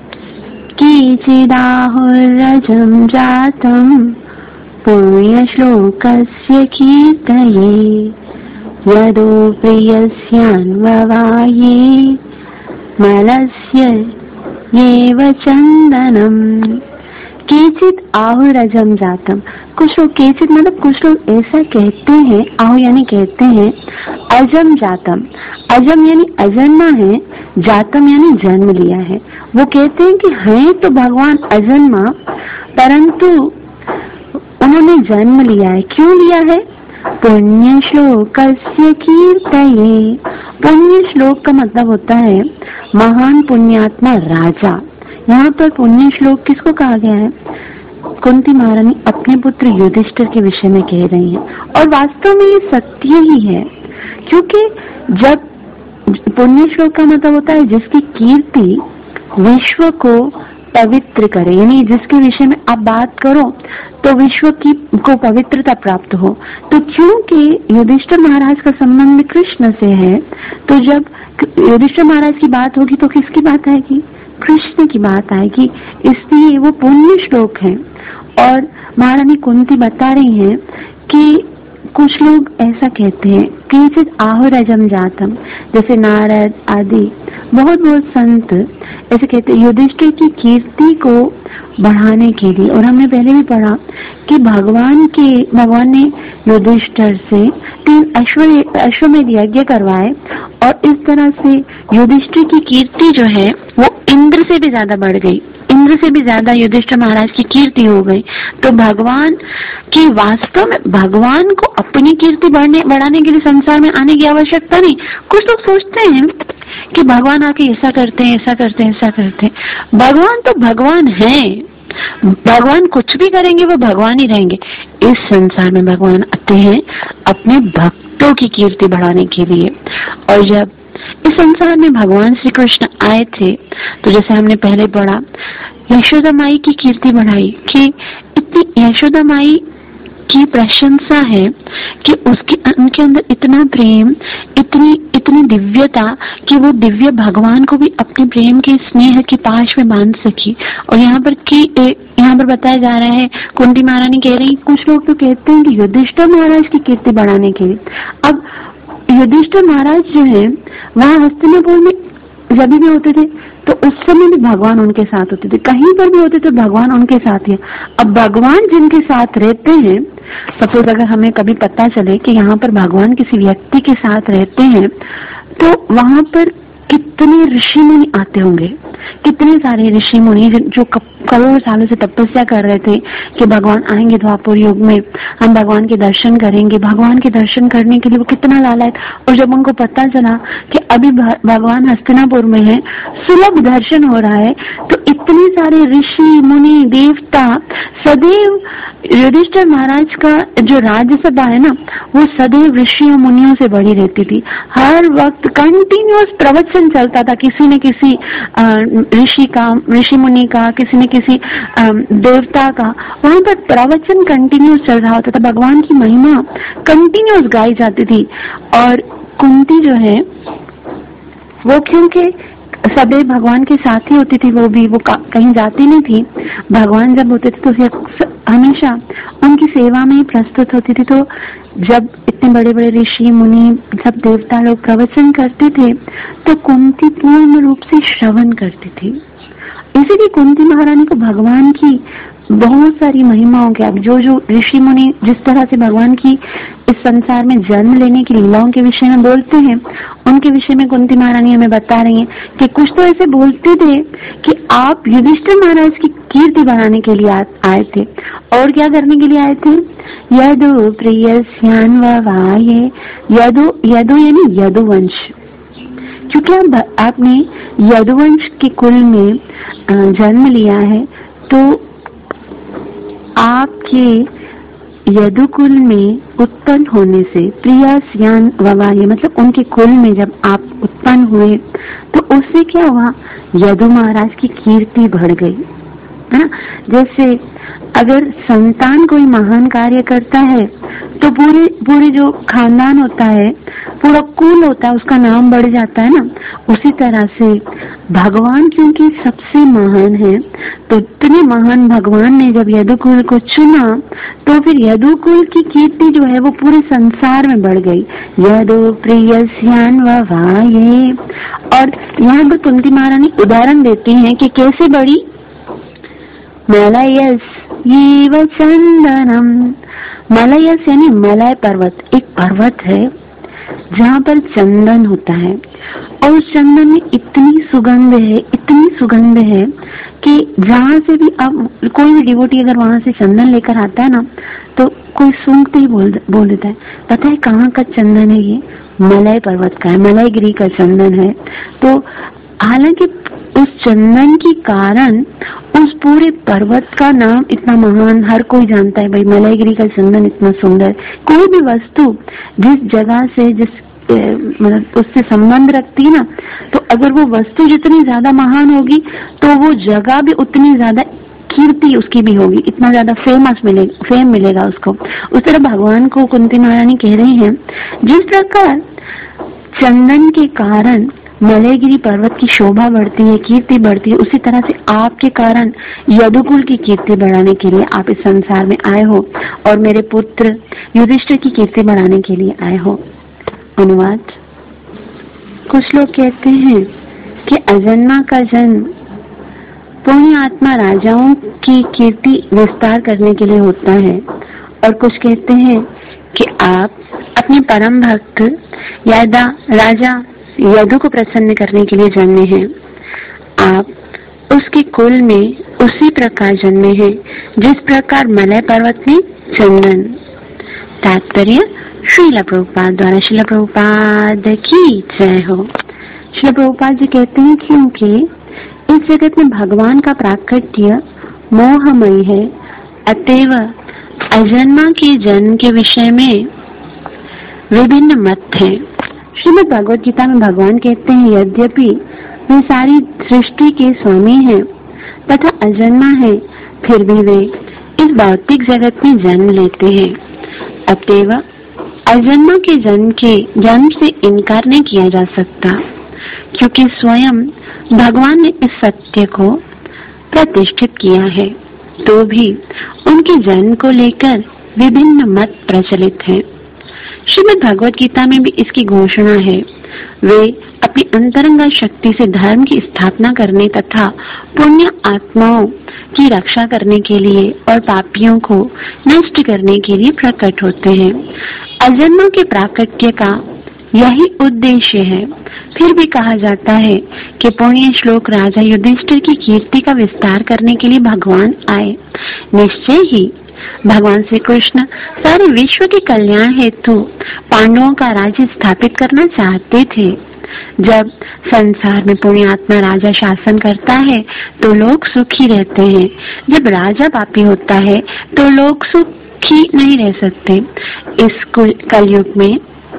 केचिदाहुरजं जातं पुण्यश्लोकस्य कीर्तये यदो प्रियस्यान्ववाये मलयस्येव चन्दनम्। केचित आहुरजं जातम, कुछ लोग केचित मतलब कुछ लोग ऐसा कहते हैं, आहु यानी कहते हैं, अजम जातम, अजम यानी अजन्मा है, जातम यानी जन्म लिया है। वो कहते हैं कि हैं तो भगवान अजन्मा, परंतु उन्होंने जन्म लिया है। क्यों लिया है? पुण्य श्लोकस्य कीर्तये। पुण्य श्लोक का मतलब होता है महान पुण्यात्मा राजा। यहाँ पर पुण्य श्लोक किसको कहा गया है? कुंती महारानी अपने पुत्र युधिष्ठिर के विषय में कह रही हैं, और वास्तव में ये सत्य ही है, क्योंकि जब पुण्य श्लोक का मतलब होता है जिसकी कीर्ति विश्व को पवित्र करे, यानी जिसके विषय में आप बात करो तो विश्व की को पवित्रता प्राप्त हो। तो क्योंकि युधिष्ठिर महाराज का संबंध कृष्ण से है, तो जब युधिष्ठिर महाराज की बात होगी तो किसकी बात आएगी? कृष्ण की बात आएगी। इसलिए वो पुण्य श्लोक है। और महारानी कुंती बता रही हैं कि कुछ लोग ऐसा कहते हैं, केचित आहुरजं जातम, जैसे नारद आदि बहुत बहुत संत ऐसे कहते हैं युधिष्ठिर की कीर्ति को बढ़ाने के लिए। और हमने पहले भी पढ़ा कि भगवान के भगवान ने युधिष्ठिर से तीन अश्वमेध यज्ञ करवाए, और इस तरह से युधिष्ठिर की कीर्ति जो है वो इंद्र से भी ज्यादा बढ़ गई, इंद्र से भी ज्यादा युधिष्ठिर महाराज की कीर्ति हो गई। तो भगवान की वास्तव में भगवान को अपनी कीर्ति बढ़ने बढ़ाने के लिए संसार में आने की आवश्यकता नहीं। कुछ लोग सोचते हैं कि भगवान आके ऐसा करते हैं ऐसा करते हैं ऐसा करते हैं। भगवान तो भगवान है, भगवान कुछ भी करेंगे वो भगवान ही रहेंगे। इस संसार में भगवान आते हैं अपने भक्तों की कीर्ति बढ़ाने के लिए। और जब इस संसार में भगवान श्री कृष्ण आए थे तो जैसे हमने पहले पढ़ा, यशोदा माई की कीर्ति बढ़ाई कि इतनी यशोदा माई की प्रशंसा है कि उसके उनके अंदर इतना प्रेम, इतनी इतनी दिव्यता कि वो दिव्य भगवान को भी अपने प्रेम के स्नेह के पाश में बांध सकी। और यहाँ पर की यहाँ पर बताया जा रहा है, कुंती महारानी कह रही, कुछ लोग तो कहते हैं कि युधिष्ठिर महाराज की कीर्ति बढ़ाने के लिए। अब युधिष्ठिर महाराज जो है वहाँ हस्तिनापुर में जब भी होते थे तो उस समय भी भगवान उनके साथ होते थे, कहीं पर भी होते थे भगवान उनके साथ ही। अब भगवान जिनके साथ रहते हैं, सपोज अगर हमें कभी पता चले कि यहाँ पर भगवान किसी व्यक्ति के साथ रहते हैं तो वहां पर कितने ऋषि मुनि आते होंगे, कितने सारे ऋषि मुनि जो करोड़ों सालों से तपस्या कर रहे थे कि भगवान आएंगे द्वापर युग में, हम भगवान के दर्शन करेंगे। भगवान के दर्शन करने के लिए वो कितना लालायित। और जब उनको पता चला कि अभी भगवान हस्तिनापुर में है, सुलभ दर्शन हो रहा है, तो इतने सारे ऋषि मुनि देवता सदैव युधिष्ठिर महाराज का जो राज्यसभा है ना, वो सदैव ऋषियों मुनियों से बड़ी रहती थी। हर वक्त कंटिन्यूअस प्रवचन चलता था, किसी न किसी ऋषि का, ऋषि मुनि का, किसी न किसी देवता का, वहां पर प्रवचन कंटिन्यूअस चल रहा होता था। भगवान की महिमा कंटिन्यूअस गाई जाती थी। और कुंती जो है वो क्योंकि सदैव भगवान के साथ ही होती थी, वो भी वो कहीं जाती नहीं थी। भगवान जब होते थे तो हमेशा उनकी सेवा में ही प्रस्तुत होती थी। तो जब इतने बड़े बड़े ऋषि मुनि, जब देवता लोग प्रवचन करते थे तो कुंती पूर्ण रूप से श्रवण करती थी। इसीलिए कुंती महारानी को भगवान की बहुत सारी महिमाओं के, अब जो जो ऋषि मुनि जिस तरह से भगवान की इस संसार में जन्म लेने की लीलाओं के विषय में बोलते हैं, उनके विषय में कुंती महारानी हमें बता रही हैं कि कुछ तो ऐसे बोलते थे कि आप युधिष्ठिर महाराज की कीर्ति बढ़ाने के लिए आए थे। और क्या करने के लिए आए थे? यदु प्रिय स्यान वाये, यदु यदु यानी यदुवंश, क्योंकि आप, आपने यदुवंश के कुल में जन्म लिया है, तो आपके यदुकुल में उत्पन्न होने से प्रियस्यान ववाये, मतलब उनके कुल में जब आप उत्पन्न हुए तो उससे क्या हुआ? यदु महाराज की कीर्ति बढ़ गई, है ना। जैसे अगर संतान कोई महान कार्य करता है तो पूरे पूरे जो खानदान होता है, पूरा कुल होता है, उसका नाम बढ़ जाता है ना। उसी तरह से भगवान क्योंकि सबसे महान है, तो इतने महान भगवान ने जब यदुकुल को चुना तो फिर यदुकुल की कीर्ति जो है वो पूरे संसार में बढ़ गई। यदु प्रियस्यान ववाये। और यहाँ पर कुंती महारानी उदाहरण देती हैं कि कैसे बढ़ी। मलयस ये व चंदनम, मलयस यानी मलय पर्वत, एक पर्वत है जहाँ पर चंदन होता है, और उस चंदन में इतनी सुगंध है, इतनी सुगंध है कि जहाँ से भी अब कोई भी डिवोटी अगर वहां से चंदन लेकर आता है ना, तो कोई सूंघते ही बोल बोल देता है, पता है कहाँ का चंदन है? ये मलय पर्वत का है, मलयगिरी का चंदन है। तो हालांकि उस चंदन के कारण उस पूरे पर्वत का नाम इतना महान, हर कोई जानता है भाई मलयगिरी का चंदन इतना सुंदर। कोई भी वस्तु जिस जगह से, जिस मतलब उससे संबंध रखती है ना, तो अगर वो वस्तु जितनी ज्यादा महान होगी तो वो जगह भी उतनी ज्यादा कीर्ति उसकी भी होगी, इतना ज्यादा फेमस मिलेगा, फेम मिलेगा उसको। उस तरह भगवान को कुंती महारानी कह रही है, जिस प्रकार चंदन के कारण मलयगिरी पर्वत की शोभा बढ़ती है, कीर्ति बढ़ती है, उसी तरह से आपके कारण यदुकुल की कीर्ति बढ़ाने के लिए आप इस संसार में आए हो और मेरे पुत्र युधिष्ठिर की कीर्ति बढ़ाने के लिए आए हो। अनुवाद। कुछ लोग कहते हैं कि अजन्मा का जन्म पुण्य आत्मा राजाओं की कीर्ति विस्तार करने के लिए होता है, और कुछ कहते हैं कि आप अपने परम भक्त यादा राजा यदु को प्रसन्न करने के लिए जन्मे हैं। आप उसके कुल में उसी प्रकार जन्मे हैं जिस प्रकार मलय पर्वत में चंदन। तात्पर्य श्रील प्रभुपाद द्वारा। श्रील प्रभुपाद की जय हो। श्रील प्रभुपाद जी कहते हैं क्योंकि इस जगत में भगवान का प्राकट्य मोहमय है, अतएव अजन्मा के जन्म के विषय में विभिन्न मत हैं। श्रीमद् भगवद गीता में भगवान कहते हैं, यद्यपि वे सारी सृष्टि के स्वामी हैं तथा अजन्मा है, फिर भी वे इस भौतिक जगत में जन्म लेते हैं। अतएव अजन्मा के जन्म के जन्म से इनकार नहीं किया जा सकता, क्योंकि स्वयं भगवान ने इस सत्य को प्रतिष्ठित किया है। तो भी उनके जन्म को लेकर विभिन्न मत प्रचलित हैं। श्रीमद् भगवद गीता में भी इसकी घोषणा है। वे अपनी अंतरंग शक्ति से धर्म की स्थापना करने तथा पुण्य आत्माओं की रक्षा करने के लिए और पापियों को नष्ट करने के लिए प्रकट होते हैं। अजन्मा के प्राकट्य का यही उद्देश्य है। फिर भी कहा जाता है कि पुण्य श्लोक राजा युधिष्ठिर की कीर्ति का विस्तार करने के लिए भगवान आए। निश्चय ही भगवान श्री कृष्ण सारे विश्व के कल्याण हेतु पांडवों का राज्य स्थापित करना चाहते थे। जब संसार में पुण्यात्मा राजा शासन करता है तो लोग सुखी रहते हैं, जब राजा पापी होता है तो लोग सुखी नहीं रह सकते। इस कलयुग में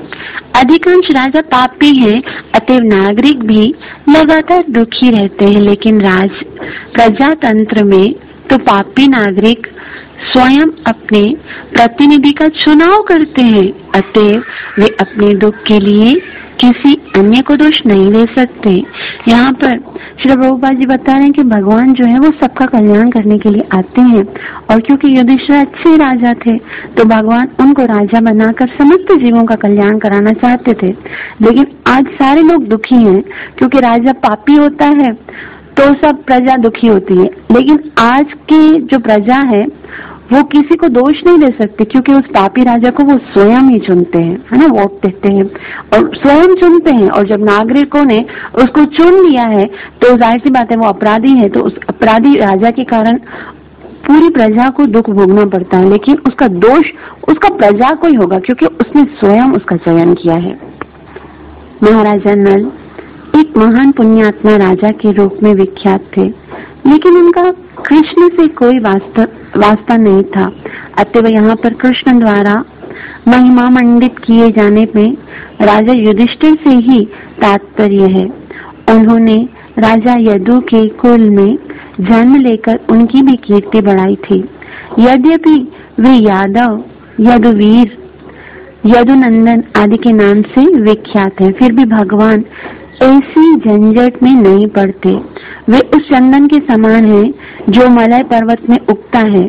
अधिकांश राजा पापी हैं, अतएव नागरिक भी लगातार दुखी रहते हैं। लेकिन राज प्रजातंत्र में तो पापी नागरिक स्वयं अपने प्रतिनिधि का चुनाव करते हैं, अतएव वे अपने दुख के लिए किसी अन्य को दोष नहीं ले सकते। यहाँ पर श्री प्रभुपाद जी बता रहे हैं कि भगवान जो है वो सबका कल्याण करने के लिए आते हैं, और क्योंकि युधिष्ठिर अच्छे राजा थे तो भगवान उनको राजा बनाकर समस्त जीवों का कल्याण कराना चाहते थे। लेकिन आज सारे लोग दुखी हैं, क्योंकि राजा पापी होता है तो सब प्रजा दुखी होती है। लेकिन आज की जो प्रजा है वो किसी को दोष नहीं दे सकते, क्योंकि उस पापी राजा को वो स्वयं ही चुनते हैं, है ना, वोट देते हैं और स्वयं चुनते हैं। और जब नागरिकों ने उसको चुन लिया है तो जाहिर सी बात है वो अपराधी है, तो उस अपराधी राजा के कारण पूरी प्रजा को दुख भोगना पड़ता है। लेकिन उसका दोष उसका प्रजा को ही होगा, क्योंकि उसने स्वयं उसका चयन किया है। महाराजा नल एक महान पुण्यात्मा राजा के रूप में विख्यात थे, लेकिन उनका कृष्ण से कोई वास्ता वास्ता नहीं था। अतः यहाँ पर कृष्ण द्वारा महिमा मंडित किए जाने में राजा युधिष्ठिर से ही तात्पर्य है। उन्होंने राजा यदु के कुल में जन्म लेकर उनकी भी कीर्ति बढ़ाई थी। यद्यपि वे यादव, यदुवीर, यदुनंदन आदि के नाम से विख्यात हैं, फिर भी भगवान ऐसी झंझट में नहीं पड़ते। वे उस चंदन के समान हैं जो मलय पर्वत में उगता है।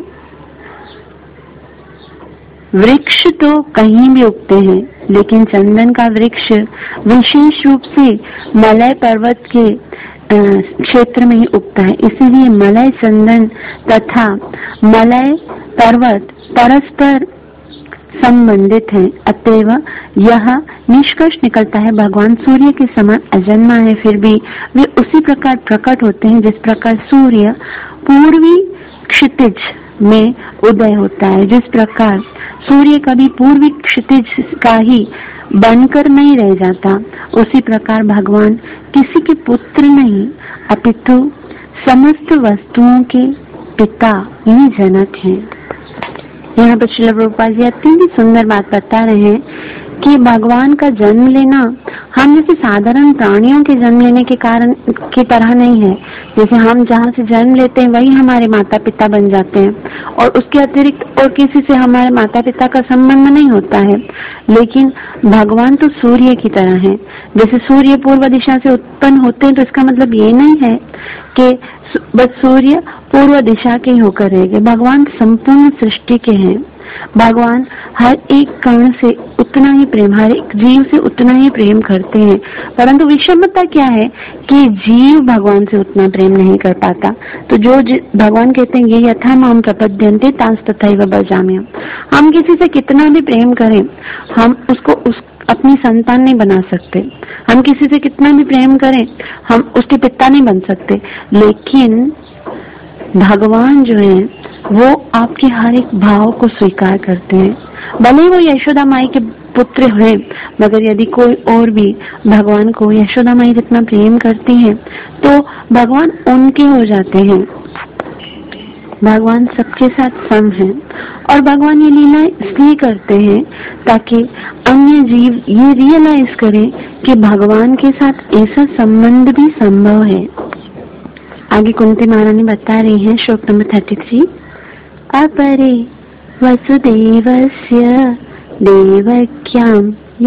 वृक्ष तो कहीं भी उगते हैं, लेकिन चंदन का वृक्ष विशेष रूप से मलय पर्वत के क्षेत्र में ही उगता है। इसीलिए मलय चंदन तथा मलय पर्वत परस्पर संबंधित है। अतएव यह निष्कर्ष निकलता है भगवान सूर्य के समान अजन्मा है, फिर भी वे उसी प्रकार प्रकट होते हैं जिस प्रकार सूर्य पूर्वी क्षितिज में उदय होता है। जिस प्रकार सूर्य कभी पूर्वी क्षितिज का ही बनकर नहीं रह जाता, उसी प्रकार भगवान किसी के पुत्र नहीं अपितु समस्त वस्तुओं के पिता यानी जनक हैं। यहाँ पर श्रील प्रभुपाद जी अत्यंत ही सुंदर बात बता रहे हैं कि भगवान का जन्म लेना हम जैसे साधारण प्राणियों के जन्म लेने के कारण की तरह नहीं है। जैसे हम जहाँ से जन्म लेते हैं वही हमारे माता पिता बन जाते हैं, और उसके अतिरिक्त और किसी से हमारे माता पिता का संबंध नहीं होता है। लेकिन भगवान तो सूर्य की तरह है। जैसे सूर्य पूर्व दिशा से उत्पन्न होते हैं, तो इसका मतलब ये नहीं है कि बस सूर्य पूर्व दिशा के होकर रह गए। भगवान संपूर्ण सृष्टि के हैं। भगवान हर एक कण से उतना ही प्रेम, हर एक जीव से उतना ही प्रेम करते हैं, परंतु विषमता क्या है कि जीव भगवान से उतना प्रेम नहीं कर पाता। तो जो भगवान कहते हैं ये यथा माम प्रपद्यन्ते तांस तथैव भजाम्यहम्। हम किसी से कितना भी प्रेम करें, हम उसको उस अपनी संतान नहीं बना सकते। हम किसी से कितना भी प्रेम करें, हम उसके पिता नहीं बन सकते। लेकिन भगवान जो है वो आपके हर एक भाव को स्वीकार करते हैं। भले वो यशोदा माई के पुत्र हैं, मगर यदि कोई और भी भगवान को यशोदा माई जितना प्रेम करती है तो भगवान उनके हो जाते हैं। भगवान सबके साथ सम है, और भगवान ये लीला इसलिए करते हैं ताकि अन्य जीव ये रियलाइज करें कि भगवान के साथ ऐसा संबंध भी संभव है। आगे कुंती महारानी बता रही हैं श्लोक नंबर थर्टी थ्री। अपरे वसुदेवस्य देवक्यां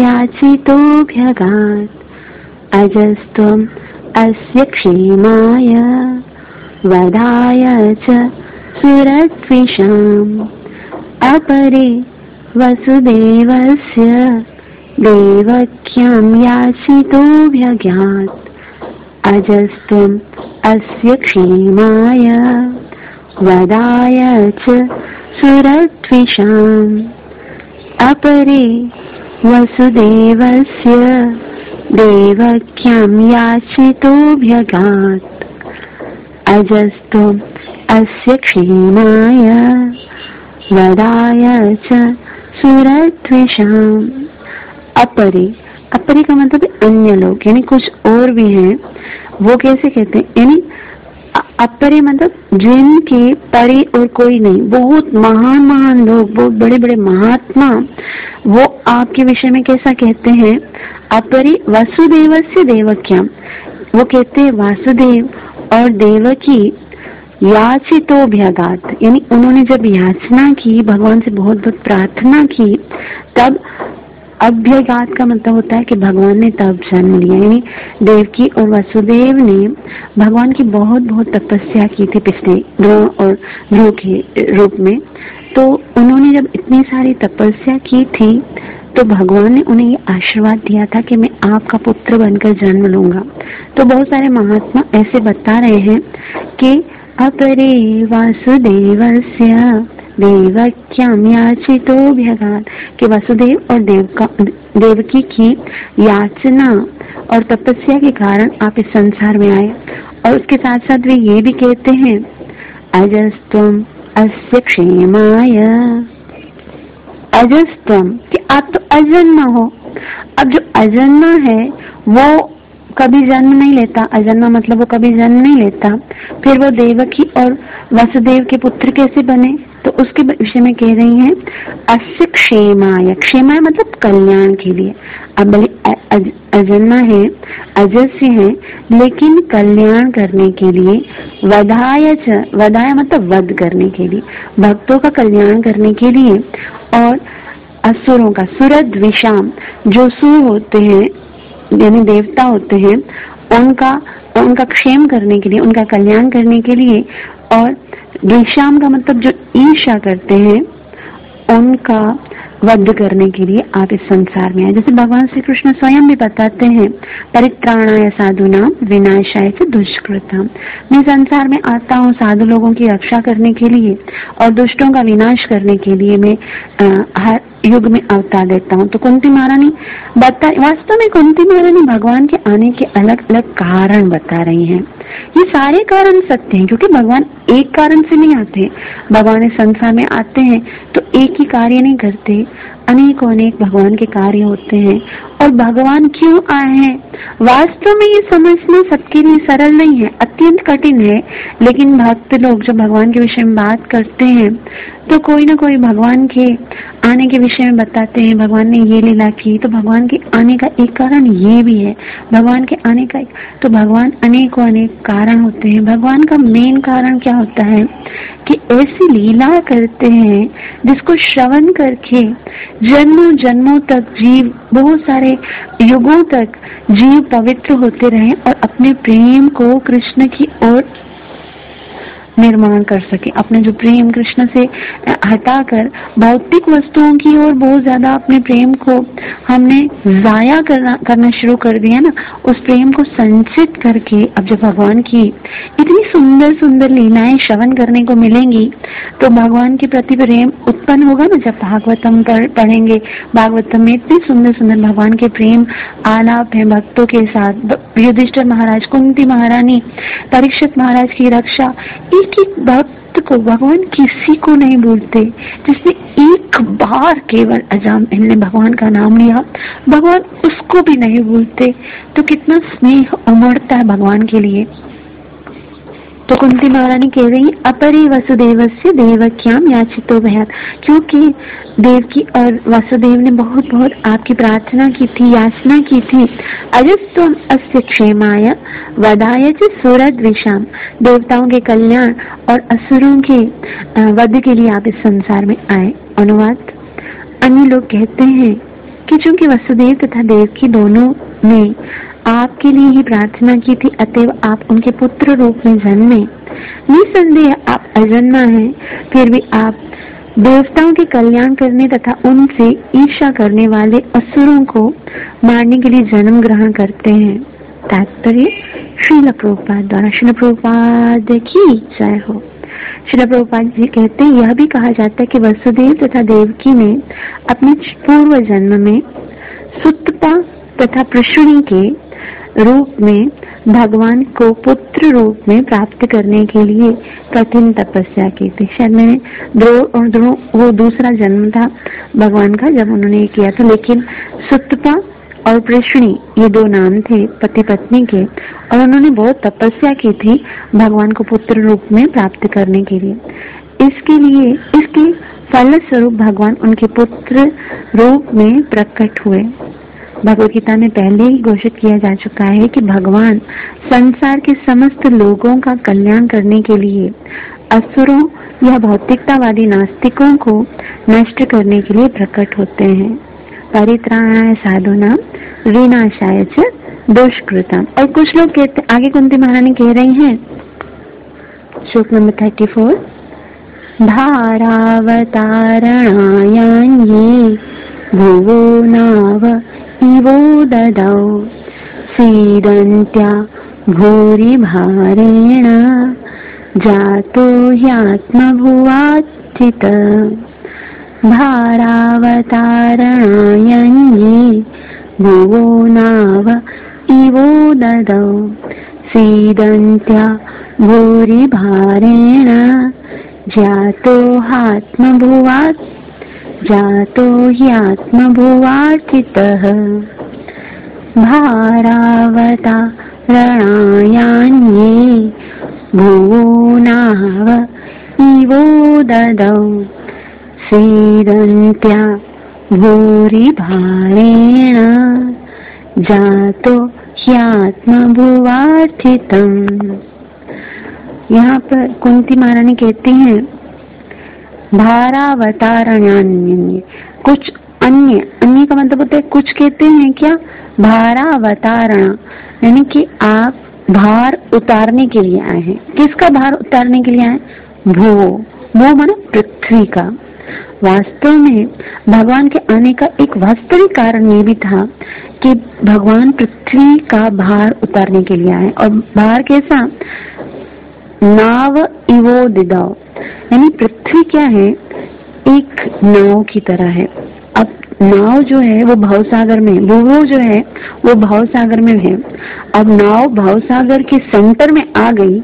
याचितोऽभ्यगात् अजस्त्वम् अस्य क्षेमाय वदाय च सुरद्विषाम्। अपरे वसुदेवस्य देवक्यां याचितोऽभ्यगात् अजस्त्वम् अस्य क्षेमाय वदाय च सुरद्विषाम्। अपरे वसुदेवस्य देवक्यां याचितोऽभ्यगात् अजस्त्वम् अस्य क्षेमाय वदाय च सुरद्विषाम्। अपरे, अपरे का मतलब अन्य लोग, यानी कुछ और भी हैं। वो कैसे कहते हैं, यानी अपरे मतलब जिनके परे और कोई नहीं, बहुत महान महान लोग, बहुत बड़े बड़े महात्मा, वो आपके विषय में कैसा कहते हैं। अपरे वसुदेवस्य देवक्याम, वो कहते हैं वासुदेव और देवकी याचितोऽभ्यगात्, यानी उन्होंने जब याचना की, भगवान से बहुत बहुत प्रार्थना की, तब अभ्यगात का मतलब होता है कि भगवान ने तब जन्म लिया, यानी देवकी और वसुदेव ने भगवान की बहुत बहुत तपस्या की थी पिछले ध्रुव और ध्रुव के रूप में। तो उन्होंने जब इतनी सारी तपस्या की थी तो भगवान ने उन्हें ये आशीर्वाद दिया था कि मैं आपका पुत्र बनकर जन्म लूंगा। तो बहुत सारे महात्मा ऐसे बता रहे हैं कि अपरे वासुदेवस्य देवक्याम याचितोऽभ्यगात्, कि वसुदेव और देवका देवकी की याचना और तपस्या के कारण आप इस संसार में आए। और उसके साथ साथ वे ये भी कहते हैं अजस्त्वम अस्य क्षेमाय, अजस्त्वम कि आप तो अजन्मा हो। अब जो अजन्मा है वो कभी जन्म नहीं लेता, अजन्मा मतलब वो कभी जन्म नहीं लेता, फिर वो देवकी और वसुदेव के पुत्र कैसे बने? तो उसके विषय में कह रही हैं अस्य क्षेमाय, क्षेमाय मतलब कल्याण के लिए। अब भले अजन्मा है, अजस्य है, लेकिन कल्याण करने के लिए, वधाय च, वधाय मतलब वध करने के लिए, भक्तों का कल्याण करने के लिए, और असुरों का, सुरद्विषाम जो सुर होते हैं यानी देवता होते हैं, उनका उनका क्षेम करने के लिए, उनका कल्याण करने के लिए, और द्विषाम का मतलब जो ईर्ष्या करते हैं उनका वध करने के लिए आप इस संसार में आए। जैसे भगवान श्री कृष्ण स्वयं भी बताते हैं परित्राणाय साधुनाम विनाशाय च दुष्कृताम, मैं संसार में आता हूँ साधु लोगों की रक्षा करने के लिए और दुष्टों का विनाश करने के लिए मैं आ, हर युग में अवतार देता हूँ। तो कुंती महारानी बता, वास्तव में कुंती महारानी भगवान के आने के अलग अलग कारण बता रही हैं। ये सारे कारण सत्य हैं क्योंकि भगवान एक कारण से नहीं आते। भगवान इस संसार में आते हैं तो एक ही कार्य नहीं करते, अनेकों अनेक भगवान के कार्य होते हैं। और भगवान क्यों आए हैं वास्तव में ये समझना सबके लिए सरल नहीं है, अत्यंत कठिन है। लेकिन भक्त लोग जब भगवान के विषय में बात करते हैं तो कोई ना कोई भगवान के आने के विषय में बताते हैं, भगवान ने ये लीला की तो भगवान के आने का एक कारण ये भी है, भगवान के आने का एक, तो भगवान अनेकों अनेक कारण होते हैं। भगवान का मेन कारण क्या होता है कि ऐसी लीला करते हैं जिसको श्रवण करके जन्मों जन्मों तक जीव, बहुत सारे युगों तक जीव पवित्र होते रहे और अपने प्रेम को कृष्ण की ओर निर्माण कर सके। अपने जो प्रेम कृष्ण से हटाकर भौतिक वस्तुओं की ओर बहुत ज्यादा अपने प्रेम को हमने जाया करना करना शुरू कर दिया ना, उस प्रेम को संचित करके अब जब भगवान की इतनी सुंदर सुंदर लीलाएं श्रवण करने को मिलेंगी तो भगवान के प्रति प्रेम उत्पन्न होगा ना। जब भागवतम पढ़ेंगे, भागवतम में इतने सुंदर सुंदर भगवान के प्रेम आलाप है भक्तों के साथ। युधिष्ठिर महाराज, कुंती महारानी, परीक्षित महाराज की रक्षा, एक एक भक्त को भगवान किसी को नहीं भूलते। जिसने एक बार केवल अजामिल ने भगवान का नाम लिया, भगवान उसको भी नहीं भूलते। तो कितना स्नेह उमड़ता है भगवान के लिए। तो कुंती महारानी कह रही अपरे वसुदेवस्य देवक्याम याचितो भयात्, क्योंकि देवकी और वसुदेव ने बहुत बहुत आपकी प्रार्थना की थी, याचना की थी। अजस्त्वम अस्य क्षेमाय वधाय च सुरद्विषाम, देवताओं के कल्याण और असुरों के वध के लिए आप इस संसार में आए। अनुवाद, अन्य लोग कहते हैं कि चूंकि वसुदेव तथा देवकी दोनों ने आपके लिए ही प्रार्थना की थी, अतएव आप उनके पुत्र रूप में जन्मे। निसंदेह आप अजन्मा हैं, फिर भी आप देवताओं के कल्याण करने तथा उनसे ईर्ष्या करने वाले असुरों को मारने के लिए जन्म ग्रहण करते हैं। तात्पर्य श्रील प्रभुपाद द्वारा। श्रील प्रभुपाद की जय हो। श्रील प्रभुपाद जी कहते हैं, यह भी कहा जाता है कि वसुदेव तथा देवकी ने अपने पूर्व जन्म में सुतपा तथा प्रशुनि के रूप में भगवान को पुत्र रूप में प्राप्त करने के लिए कठिन तपस्या की थी। शायद मैंने ध्रुव और ध्रुव वो दूसरा जन्म था भगवान का जब उन्होंने ये किया था। लेकिन सुतपा और प्रशुनि ये दो नाम थे पति पत्नी के, और उन्होंने बहुत तपस्या की थी भगवान को पुत्र रूप में प्राप्त करने के लिए। इसके लिए इसके फलस्वरूप भगवान उनके पुत्र रूप में प्रकट हुए। भगवद गीता में पहले ही घोषित किया जा चुका है कि भगवान संसार के समस्त लोगों का कल्याण करने के लिए असुरों या भौतिकतावादी नास्तिकों को नष्ट करने के लिए प्रकट होते हैं। परित्राणाय साधूनां विनाशाय च दुष्कृतम्। और कुछ लोग कहते, आगे कुंती महारानी कह रही हैं श्लोक नंबर थर्टी फोर, भारावतारणायान्ये भुवो नाव इवो ददौ सीदन्त्या भूरि भारेण जातो ह्यात्मभुवाच्चित्। भारावतारणायन्ये भुवो नाव इवो ददौ सीदन्त्या भूरि भारेण जातो ह्यात्मभुवात् जातो ह्यात्मभुवार्चितः। भारावतारणायान्ये भुवो नाव इवो ददौ सीदन्त्या भूरि भारेण जातो ह्यात्मभुवार्चितम्। यहाँ पर कुंती महारानी कहती हैं भारावतारणान्ये, कुछ अन्य, अन्य का मतलब होता है कुछ, कहते हैं क्या, भारावतारणा, यानी कि आप भार उतारने के लिए आए हैं। किसका भार उतारने के लिए आए? भू, वो मानो पृथ्वी का। वास्तव में भगवान के आने का एक वास्तविक कारण ये भी था कि भगवान पृथ्वी का भार उतारने के लिए आए। और भार कैसा? नाव इवो दिदाओ, यानी पृथ्वी क्या है, एक नाव की तरह है। अब नाव जो है वो भवसागर में, वो वो जो है वो भवसागर में है। अब नाव भवसागर के सेंटर में आ गई,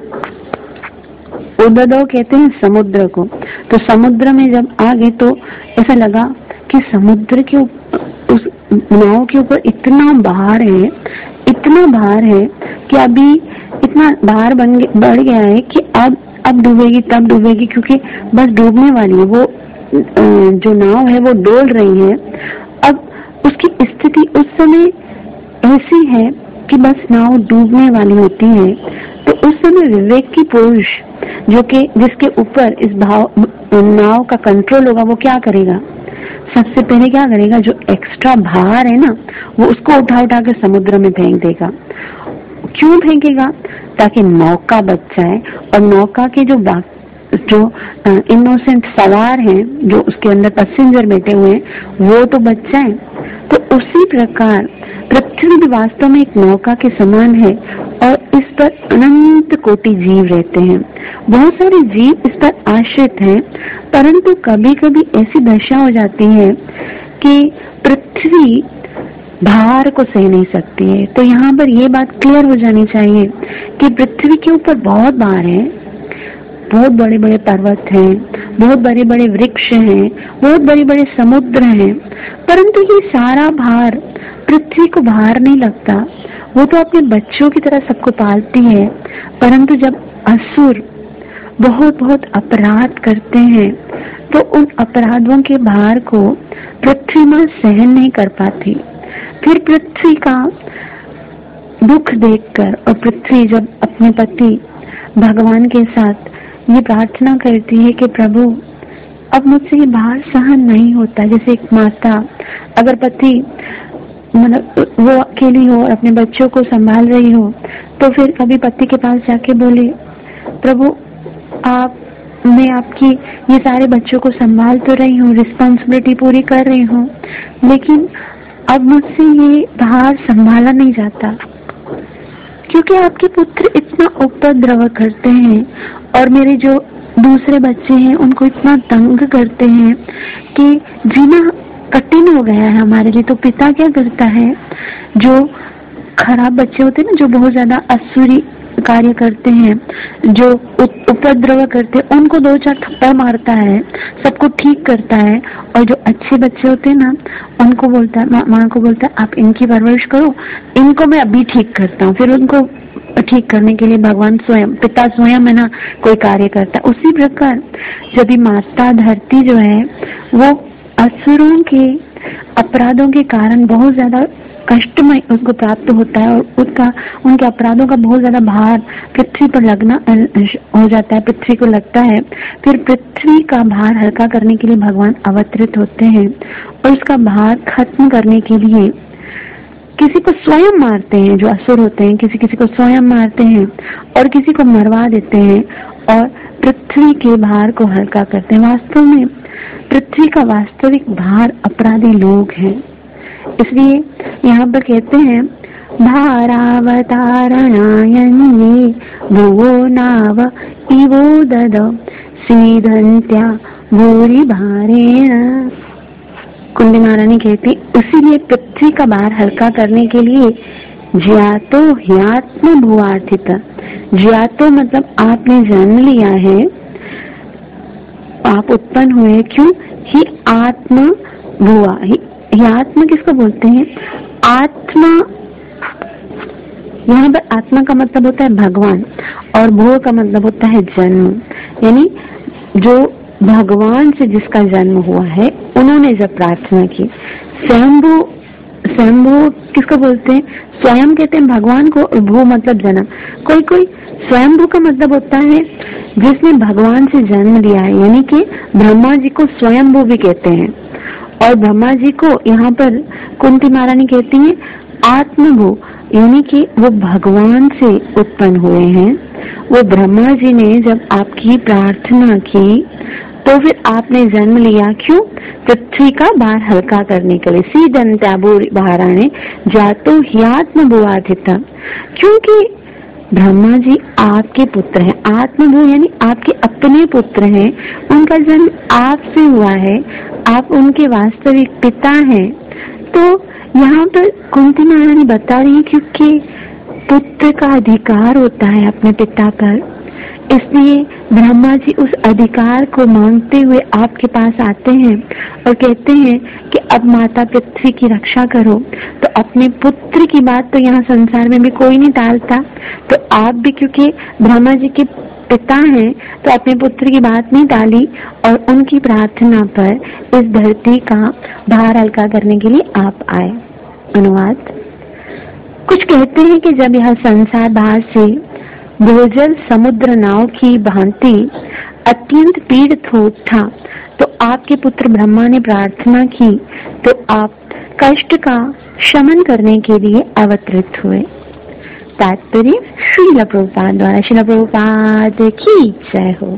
उददो कहते हैं समुद्र को। तो समुद्र में जब आ गए तो ऐसा लगा कि समुद्र के उस नाव के ऊपर इतना भार है, इतना भार है कि अभी इतना भार बन बढ़ गया है कि अब अब डूबेगी तब डूबेगी, क्योंकि बस डूबने वाली है। वो जो नाव है वो डोल रही है। अब उसकी स्थिति उस समय ऐसी है कि बस नाव डूबने वाली होती है। तो उस समय विवेक की पुरुष जो कि जिसके ऊपर इस भाव नाव का कंट्रोल होगा, वो क्या करेगा? सबसे पहले क्या करेगा, जो एक्स्ट्रा भार है ना, वो उसको उठा उठा के समुद्र में फेंक देगा। क्यों फेंकेगा? ताकि नौका बच जाए और नौका के जो जो इनोसेंट सवार हैं, जो उसके अंदर पैसेंजर बैठे हुए हैं, वो तो बच जाए। तो उसी प्रकार पृथ्वी भी वास्तव में एक नौका के समान है और इस पर अनंत कोटि जीव रहते हैं। बहुत सारे जीव इस पर आश्रित हैं, परंतु कभी कभी ऐसी दशा हो जाती है कि पृथ्वी भार को सह नहीं सकती है। तो यहाँ पर ये बात क्लियर हो जानी चाहिए कि पृथ्वी के ऊपर बहुत भार है, बहुत बड़े बड़े पर्वत हैं, बहुत बड़े बड़े वृक्ष हैं, बहुत बड़े बड़े समुद्र हैं, परंतु ये सारा भार पृथ्वी को भार नहीं लगता। वो तो अपने बच्चों की तरह सबको पालती है, परंतु जब असुर बहुत बहुत अपराध करते हैं तो उन अपराधों के भार को पृथ्वी मां सहन नहीं कर पाती। फिर पृथ्वी का दुख देखकर और पृथ्वी जब अपने पति भगवान के साथ ये प्रार्थना करती है कि प्रभु अब मुझसे ये भार सहन नहीं होता। जैसे एक माता अगर पति मतलब वो अकेली हो और अपने बच्चों को संभाल रही हो, तो फिर कभी पति के पास जाके बोले प्रभु आप मैं आपकी ये सारे बच्चों को संभाल तो रही हूँ, रिस्पॉन्सिबिलिटी पूरी कर रही हूँ, लेकिन अब मुझसे ये भार संभाला नहीं जाता, क्योंकि आपके पुत्र इतना उपद्रव करते हैं और मेरे जो दूसरे बच्चे हैं उनको इतना तंग करते हैं कि जीना कठिन हो गया है हमारे लिए। तो पिता क्या करता है, जो खराब बच्चे होते हैं ना, जो बहुत ज्यादा असुरी कार्य करते हैं, जो उपद्रव करते हैं, उनको दो चार थप्पड़ मारता है, सबको ठीक करता है। और जो अच्छे बच्चे होते हैं ना, उनको बोलता है, माँ को बोलता है आप इनकी परवरिश करो, इनको मैं अभी ठीक करता हूँ। फिर उनको ठीक करने के लिए भगवान स्वयं, पिता स्वयं है ना, कोई कार्य करता है। उसी प्रकार जब माता धरती जो है वो असुरों के अपराधों के कारण बहुत ज्यादा कष्टमय उसको प्राप्त होता है और उसका उनके अपराधों का बहुत ज्यादा भार पृथ्वी पर लगना हो जाता है, पृथ्वी को लगता है। फिर पृथ्वी का भार हल्का करने के लिए भगवान अवतरित होते हैं और उसका भार खत्म करने के लिए किसी को स्वयं मारते हैं, जो असुर होते हैं, किसी किसी को स्वयं मारते हैं और किसी को मरवा देते हैं और पृथ्वी के भार को हल्का करते हैं। वास्तव में पृथ्वी का वास्तविक भार अपराधी लोग हैं। इसलिए यहाँ पर कहते हैं भारावतारणायन्ये भुवो नाव इवो दद सीदन्त्या भूरि भारेण। कुंती महारानी कहती इसीलिए पृथ्वी का भार हल्का करने के लिए ज्यातो ह्यात्म भुवार्थित। ज्यातो मतलब आपने जन्म लिया है, आप उत्पन्न हुए, क्यों? ही आत्मा भुआ। ही, ही आत्मा किसको बोलते हैं? आत्मा, यहाँ पर आत्मा का मतलब होता है भगवान और भुव का मतलब होता है जन्म। यानी जो भगवान से जिसका जन्म हुआ है, उन्होंने जब प्रार्थना की, स्वयंभू, स्वयंभू किसको बोलते हैं? स्वयं कहते हैं भगवान को, और भू मतलब जन्म। कोई कोई स्वयंभू का मतलब होता है जिसने भगवान से जन्म लिया है, यानी कि ब्रह्मा जी को स्वयंभू भी कहते हैं। और ब्रह्मा जी को यहाँ पर कुंती महारानी कहती है आत्मभू, यानी कि वो भगवान से उत्पन्न हुए हैं। वो ब्रह्मा जी ने जब आपकी प्रार्थना की तो फिर आपने जन्म लिया, क्यों? पृथ्वी का भार हल्का करने के लिए। सीदन्त्या भूरि भारेण जातो ह्यात्म भुवार्थिता। क्योंकि ब्रह्मा जी आपके पुत्र हैं, आत्मभू यानी आपके अपने पुत्र हैं, उनका जन्म आपसे हुआ है, आप उनके वास्तविक पिता हैं। तो यहाँ पर कुंती महारानी बता रही है क्योंकि पुत्र का अधिकार होता है अपने पिता पर, इसलिए ब्रह्मा जी उस अधिकार को मांगते हुए आपके पास आते हैं और कहते हैं कि अब माता पृथ्वी की रक्षा करो। तो अपने पुत्र की बात तो यहाँ संसार में भी कोई नहीं टालता, तो आप भी क्योंकि ब्रह्मा जी के पिता हैं तो अपने पुत्र की बात नहीं टाली और उनकी प्रार्थना पर इस धरती का भार हल्का करने के लिए आप आए। अनुवाद। कुछ कहते हैं कि जब यह संसार बाहर से भूजल समुद्र नाव की भांति अत्यंत पीड़ित हो उठा तो आपके पुत्र ब्रह्मा ने प्रार्थना की तो आप कष्ट का शमन करने के लिए अवतरित हुए। तात्पर्य श्रील प्रभुपाद द्वारा। श्रील प्रभुपाद की जय हो।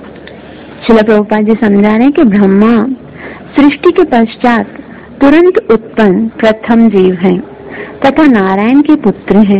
श्रील प्रभुपाद जी समझा रहे हैं कि ब्रह्मा सृष्टि के पश्चात तुरंत उत्पन्न प्रथम जीव हैं तथा नारायण के पुत्र हैं।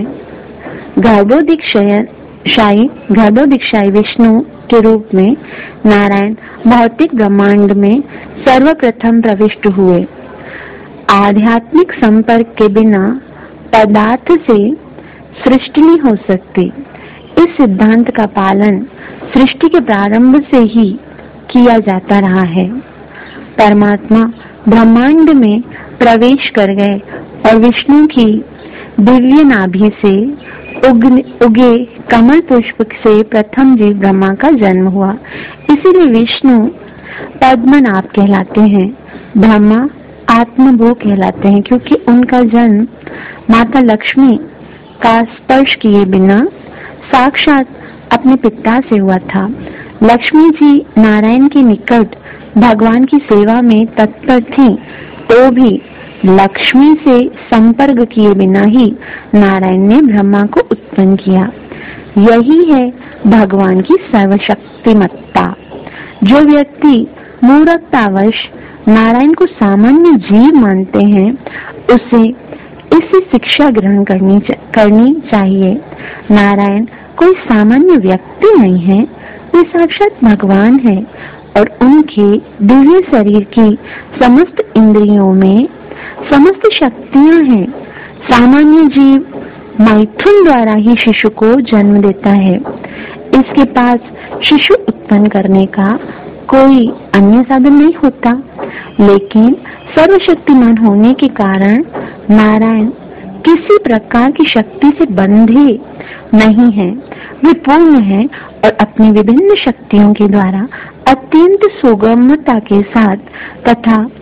गर्भोदीक्षाई गर्भोदीक्षाई विष्णु के रूप में नारायण भौतिक ब्रह्मांड में सर्वप्रथम प्रविष्ट हुए। आध्यात्मिक संपर्क के बिना पदार्थ से सृष्टि नहीं हो सकती। इस सिद्धांत का पालन सृष्टि के प्रारंभ से ही किया जाता रहा है। परमात्मा ब्रह्मांड में प्रवेश कर गए और विष्णु की दिव्य नाभि से उग, उगे कमल पुष्प से प्रथम जीव ब्रह्मा का जन्म हुआ। इसीलिए विष्णु पद्मनाभ कहलाते हैं, ब्रह्मा आत्मभू कहलाते हैं, क्योंकि उनका जन्म माता लक्ष्मी का स्पर्श किए बिना साक्षात अपने पिता से हुआ था। लक्ष्मी जी नारायण के निकट भगवान की सेवा में तत्पर थी, तो भी लक्ष्मी से संपर्क किए बिना ही नारायण ने ब्रह्मा को उत्पन्न किया। यही है भगवान की सर्वशक्तिमत्ता। जो व्यक्ति मूर्खतावश नारायण को सामान्य जीव मानते हैं, उसे इससे शिक्षा ग्रहण करनी चा, करनी चाहिए। नारायण कोई सामान्य व्यक्ति नहीं है, वे साक्षात भगवान है और उनके दिव्य शरीर की समस्त इंद्रियों में समस्त शक्तियां हैं। सामान्य जीव मैथुन द्वारा ही शिशु को जन्म देता है। इसके पास शिशु उत्पन्न करने का कोई अन्य साधन नहीं होता, लेकिन सर्वशक्तिमान होने के कारण नारायण किसी प्रकार की शक्ति से बंधे नहीं है। वे पूर्ण है और अपनी विभिन्न शक्तियों के द्वारा अत्यंत सुगमता के साथ तथा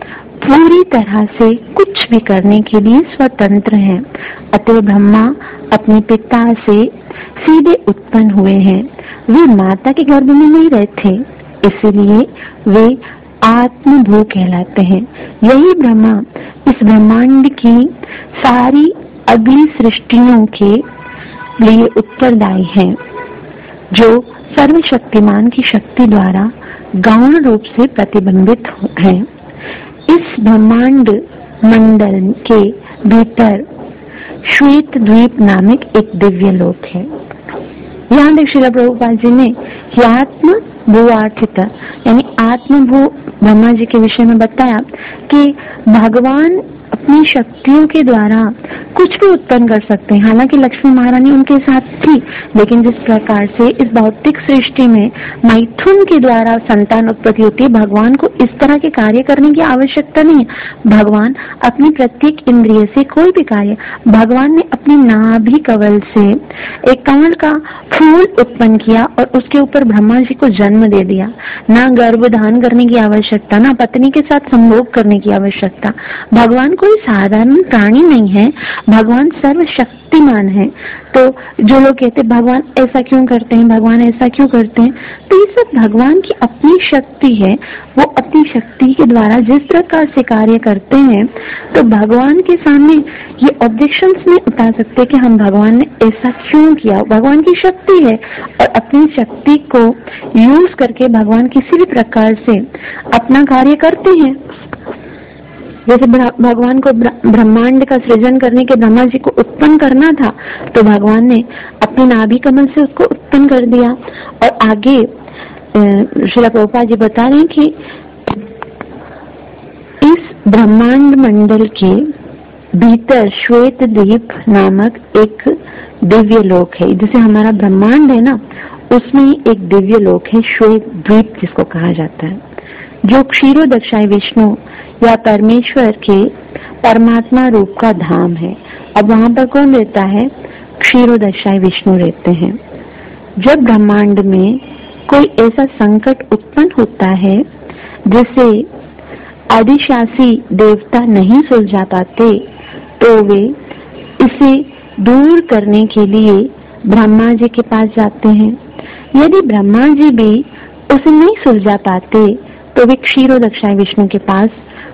पूरी तरह से कुछ भी करने के लिए स्वतंत्र हैं। अतः ब्रह्मा अपने पिता से सीधे उत्पन्न हुए हैं। वे माता के गर्भ में नहीं रहे थे, इसलिए वे आत्मभू कहलाते हैं। यही ब्रह्मा इस ब्रह्मांड की सारी अगली सृष्टियों के लिए उत्तरदायी हैं, जो सर्वशक्तिमान की शक्ति द्वारा गौण रूप से प्रतिबिंबित हैं। इस ब्रह्मांड मंडल के भीतर श्वेत द्वीप नामक एक दिव्य लोक है। यहाँ तक श्रील प्रभुपाद जी ने आत्म भूआर्थित यानी आत्मभू ब्रह्मा जी के विषय में बताया कि भगवान अपनी शक्तियों के द्वारा कुछ भी उत्पन्न कर सकते हैं। हालांकि लक्ष्मी महारानी उनके साथ थी, लेकिन जिस प्रकार से इस भौतिक सृष्टि में मैथुन के द्वारा संतान उत्पत्ति होती है, भगवान को इस तरह के कार्य करने की आवश्यकता नहीं है। भगवान अपनी प्रत्येक इंद्रिय से कोई भी कार्य, भगवान ने अपनी नाभि कवल से एक कमल का फूल उत्पन्न किया और उसके ऊपर ब्रह्मा जी को जन्म दे दिया। ना गर्भधान करने की आवश्यकता, ना पत्नी के साथ संभोग करने की आवश्यकता। भगवान कोई साधारण प्राणी नहीं है, भगवान सर्वशक्तिमान है। तो जो लोग कहते हैं भगवान ऐसा क्यों करते हैं, भगवान ऐसा क्यों करते हैं, तो ये सब भगवान की अपनी शक्ति है। वो अपनी शक्ति के द्वारा जिस प्रकार से कार्य करते हैं, तो भगवान के सामने ये ऑब्जेक्शंस नहीं उठा सकते कि हम भगवान ने ऐसा क्यों किया। भगवान की शक्ति है और अपनी शक्ति को यूज करके भगवान किसी भी प्रकार से अपना कार्य करते हैं। जैसे भगवान को ब्रह्मांड का सृजन करने के ब्रह्मा जी को उत्पन्न करना था, तो भगवान ने अपनी नाभि कमल से उसको उत्पन्न कर दिया। और आगे श्रील प्रभुपाद जी बता रहे हैं कि इस ब्रह्मांड मंडल के भीतर श्वेत द्वीप नामक एक दिव्य लोक है। जैसे हमारा ब्रह्मांड है ना, उसमें ही एक दिव्य लोक है, श्वेत द्वीप जिसको कहा जाता है, जो क्षीरोदक्षाई विष्णु या परमेश्वर के परमात्मा रूप का धाम है। अब वहां पर कौन रहता है? क्षीरोदक्षाई विष्णु रहते हैं। जब ब्रह्मांड में कोई ऐसा संकट उत्पन्न होता है जिसे आदिशासी देवता नहीं सुलझा पाते, तो वे इसे दूर करने के लिए ब्रह्मा जी के पास जाते हैं। यदि ब्रह्मा जी भी उसे नहीं सुलझा पाते, तो वे क्षीरोदक्षाई विष्णु के पास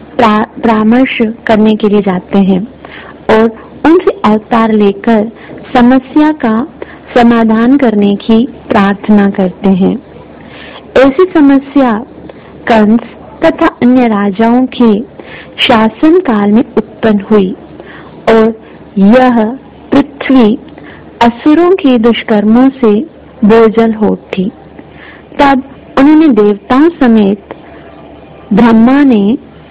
परामर्श करने के लिए जाते हैं और उनसे अवतार लेकर समस्या का समाधान करने की प्रार्थना करते हैं। ऐसी समस्या कंस तथा अन्य राजाओं के शासन काल में उत्पन्न हुई और यह पृथ्वी असुरों के दुष्कर्मों से बोझल हो उठी। तब उन्होंने देवताओं समेत ब्रह्मा ने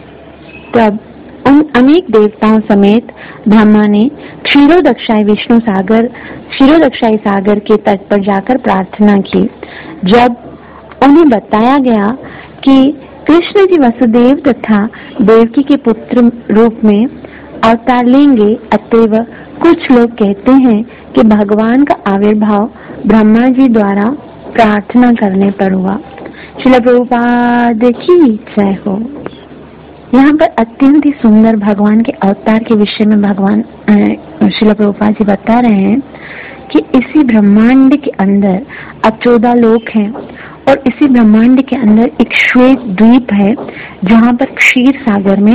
तब उन अनेक देवताओं समेत ब्रह्मा ने क्षीरोदक्षाई विष्णु सागर क्षीरोदक्षाई सागर के तट पर जाकर प्रार्थना की। जब उन्हें बताया गया कि कृष्ण जी वसुदेव तथा देवकी के पुत्र रूप में अवतार लेंगे, अतएव कुछ लोग कहते हैं कि भगवान का आविर्भाव ब्रह्मा जी द्वारा प्रार्थना करने पर हुआ। श्रील प्रभुपाद की जय हो। यहाँ पर अत्यंत ही सुंदर भगवान के अवतार के विषय में भगवान श्रील प्रभुपाद जी बता रहे हैं कि इसी ब्रह्मांड के अंदर अब चौदह लोक हैं और इसी ब्रह्मांड के अंदर एक श्वेत द्वीप है, जहाँ पर क्षीर सागर में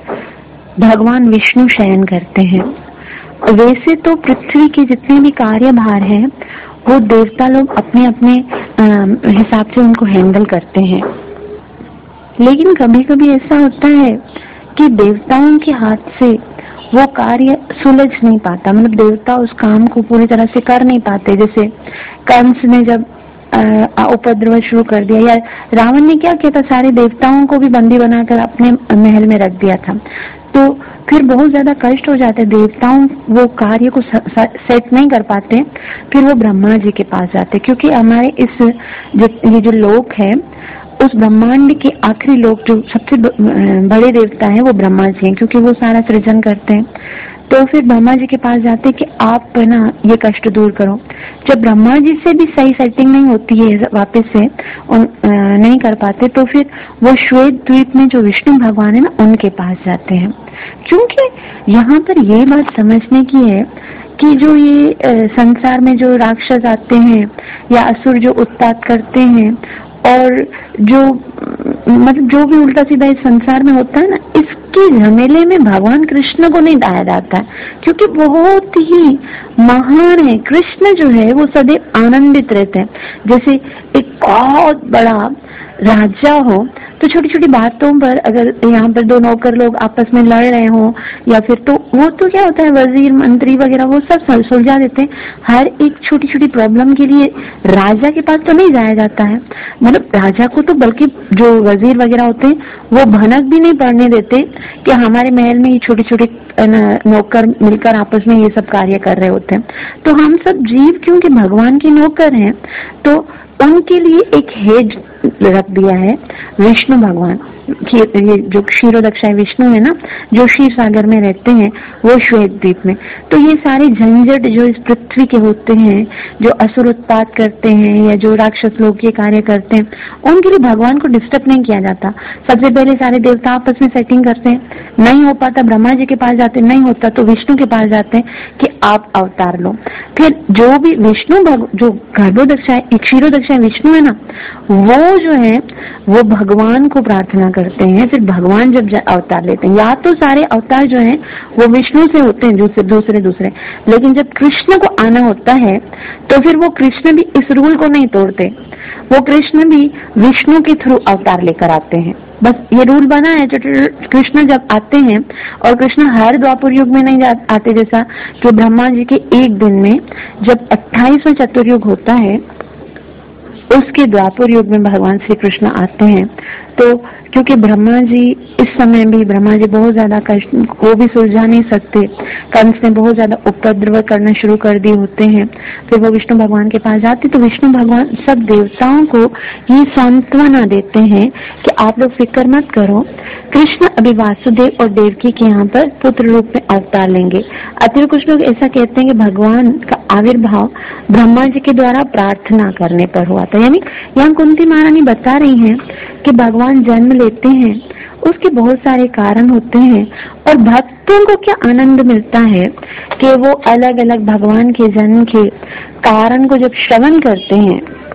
भगवान विष्णु शयन करते हैं। वैसे तो पृथ्वी के जितने भी कार्यभार हैं, वो देवता लोग अपने अपने हिसाब से उनको हैंडल करते हैं, लेकिन कभी कभी ऐसा होता है कि देवताओं के हाथ से वो कार्य सुलझ नहीं पाता, मतलब देवता उस काम को पूरी तरह से कर नहीं पाते। जैसे कंस ने जब उपद्रव शुरू कर दिया, या रावण ने क्या किया था, सारे देवताओं को भी बंदी बनाकर अपने महल में रख दिया था, तो फिर बहुत ज्यादा कष्ट हो जाते, देवताओं वो कार्य को सेट नहीं कर पाते, फिर वो ब्रह्मा जी के पास जाते, क्योंकि हमारे इस ये जो लोक है, उस ब्रह्मांड के आखिरी लोग जो सबसे बड़े देवता हैं वो ब्रह्मा जी हैं, क्योंकि वो सारा सृजन करते हैं। तो फिर ब्रह्मा जी के पास जाते कि आप ना ये कष्ट दूर करो। जब ब्रह्मा जी से भी सही सेटिंग नहीं होती है, वापस से उन, नहीं कर पाते, तो फिर वो श्वेत द्वीप में जो विष्णु भगवान है ना, उनके पास जाते हैं। क्योंकि यहाँ पर ये बात समझने की है कि जो ये संसार में जो राक्षस आते हैं या असुर जो उत्पात करते हैं और जो मतलब जो भी उल्टा सीधा इस संसार में होता है ना, इसके झमेले में भगवान कृष्ण को नहीं डाला जाता है, क्योंकि बहुत ही महान है। कृष्ण जो है वो सदैव आनंदित रहते हैं। जैसे एक बहुत बड़ा राजा हो तो छोटी छोटी बातों पर अगर यहाँ पर दो नौकर लोग आपस में लड़ रहे हो या फिर तो वो तो क्या होता है, वजीर मंत्री वगैरह वो सब सुलझा देते हैं। हर एक छोटी छोटी प्रॉब्लम के लिए राजा के पास तो नहीं जाया जाता है, मतलब राजा को तो बल्कि जो वजीर वगैरह होते हैं वो भनक भी नहीं पड़ने देते कि हमारे महल में ये छोटे छोटे नौकर मिलकर आपस में ये सब कार्य कर रहे होते हैं। तो हम सब जीव क्योंकि भगवान के नौकर हैं तो उनके लिए एक हेड रख दिया है विष्णु भगवान। ये जो क्षीरोदक्षाय विष्णु है ना, जो क्षीर सागर में रहते हैं, वो श्वेत द्वीप में। तो ये सारे झंझट जो इस पृथ्वी के होते हैं, जो असुर उत्पात करते हैं या जो राक्षस लोग ये कार्य करते हैं, उनके लिए भगवान को डिस्टर्ब नहीं किया जाता। सबसे पहले सारे देवता आपस में सेटिंग करते हैं, नहीं हो पाता ब्रह्मा जी के पास जाते, नहीं होता तो विष्णु के पास जाते हैं कि आप अवतार लो। फिर जो भी विष्णु जो गर्भोदक्षाय क्षीरोदक्षाय विष्णु है ना, वो जो है वो भगवान को प्रार्थना करते हैं। फिर भगवान जब अवतार लेते हैं, या तो सारे अवतार जो हैं वो विष्णु से होते हैं दूसरे दूसरे दूसरे लेकिन जब कृष्ण को आना होता है तो फिर वो कृष्ण भी इस रूल को नहीं तोड़ते, वो कृष्ण भी विष्णु के थ्रू अवतार लेकर आते हैं। बस ये रूल बना है। जो कृष्ण जब आते हैं, और कृष्ण हर द्वापर युग में नहीं आते, जैसा कि ब्रह्मा जी के एक दिन में जब अट्ठाईसवां चतुर्युग होता है उसके द्वापर युग में भगवान श्री कृष्ण आते हैं। तो क्योंकि ब्रह्मा जी इस समय भी ब्रह्मा जी बहुत ज्यादा कष्ट को भी सुलझा नहीं सकते, कंस ने बहुत ज्यादा उपद्रव करना शुरू कर दिए होते हैं। फिर वो विष्णु भगवान के पास जाते तो विष्णु भगवान सब देवताओं को ये सांत्वना देते हैं कि आप लोग फिक्र मत करो, कृष्ण अभी वासुदेव और देवकी के यहाँ पर पुत्र रूप में अवतार लेंगे। अतिर कुछ लोग ऐसा कहते हैं कि भगवान का आविर्भाव ब्रह्मा जी के द्वारा प्रार्थना करने पर हुआ था। यानी यहाँ कुंती महारानी बता रही हैं कि भगवान जन्म लेते हैं, उसके बहुत सारे कारण होते हैं, और भक्तों को क्या आनंद मिलता है कि वो अलग अलग भगवान के जन्म के कारण को जब श्रवण करते हैं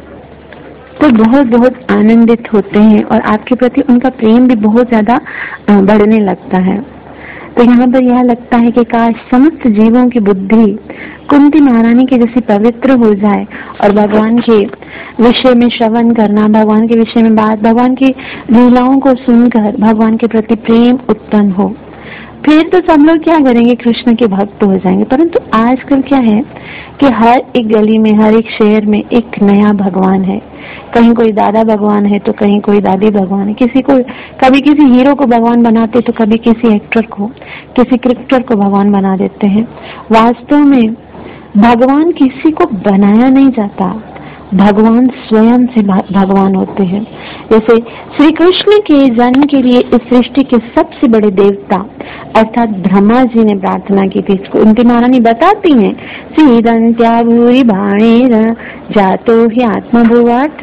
तो बहुत बहुत आनंदित होते हैं और आपके प्रति उनका प्रेम भी बहुत ज्यादा बढ़ने लगता है। तो यहाँ पर यह लगता है कि काश समस्त जीवों की बुद्धि कुंती महारानी के जैसी पवित्र हो जाए और भगवान के विषय में श्रवण करना, भगवान के विषय में बात, भगवान की लीलाओं को सुनकर भगवान के प्रति प्रेम उत्पन्न हो। फिर तो सब लोग क्या करेंगे, कृष्ण के भक्त हो जाएंगे। परंतु आजकल क्या है कि हर एक गली में, हर एक शहर में एक नया भगवान है। कहीं कोई दादा भगवान है तो कहीं कोई दादी भगवान है। किसी को कभी किसी हीरो को भगवान बनाते तो कभी किसी एक्टर को, किसी क्रिकेटर को भगवान बना देते हैं। वास्तव में भगवान किसी को बनाया नहीं जाता, भगवान स्वयं से भगवान होते हैं। जैसे श्री कृष्ण के जन्म के लिए इस सृष्टि के सबसे बड़े देवता अर्थात ब्रह्मा जी ने प्रार्थना की थी। कुंती महारानी बताती हैं, सीदंत्या भूरि भाणेर जातो ही आत्मभुवार्थ।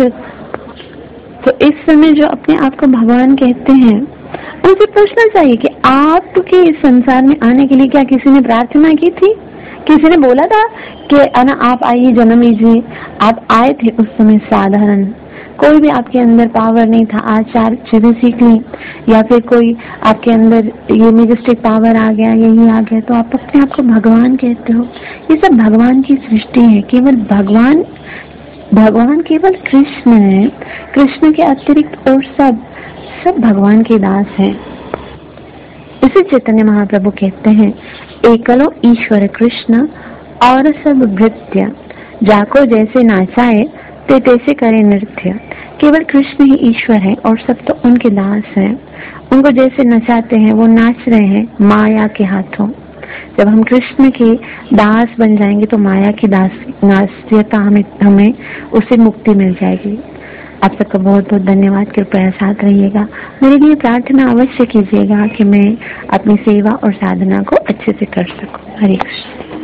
तो इस समय जो अपने आप को भगवान कहते हैं उनसे पूछना चाहिए कि आपके इस संसार में आने के लिए क्या किसी ने प्रार्थना की थी? किसी ने बोला था कि अना आप आइए, जन्म लीजिए? आप आए थे उस समय साधारण, कोई भी आपके अंदर पावर नहीं था। आज चार चीजें सीख ली या फिर कोई आपके अंदर ये मेजेस्टिक पावर आ गया, यही आ गया, तो आप अपने आप को भगवान कहते हो। ये सब भगवान की सृष्टि है। केवल भगवान भगवान केवल कृष्ण है, कृष्ण के अतिरिक्त और सब सब भगवान के दास हैं। इसे चैतन्य महाप्रभु कहते हैं, एकलो ईश्वर कृष्ण और सब भृत्य, जाको जैसे नाचाए ते तैसे करे नृत्य। केवल कृष्ण ही ईश्वर है और सब तो उनके दास हैं। उनको जैसे नचाते हैं वो नाच रहे हैं माया के हाथों। जब हम कृष्ण के दास बन जाएंगे तो माया की दास नास्यता हमें हमें उससे मुक्ति मिल जाएगी। आप सबका बहुत बहुत धन्यवाद। कृपया साथ रहिएगा। मेरे लिए प्रार्थना अवश्य कीजिएगा कि मैं अपनी सेवा और साधना को अच्छे से कर सकूं। हरे कृष्ण।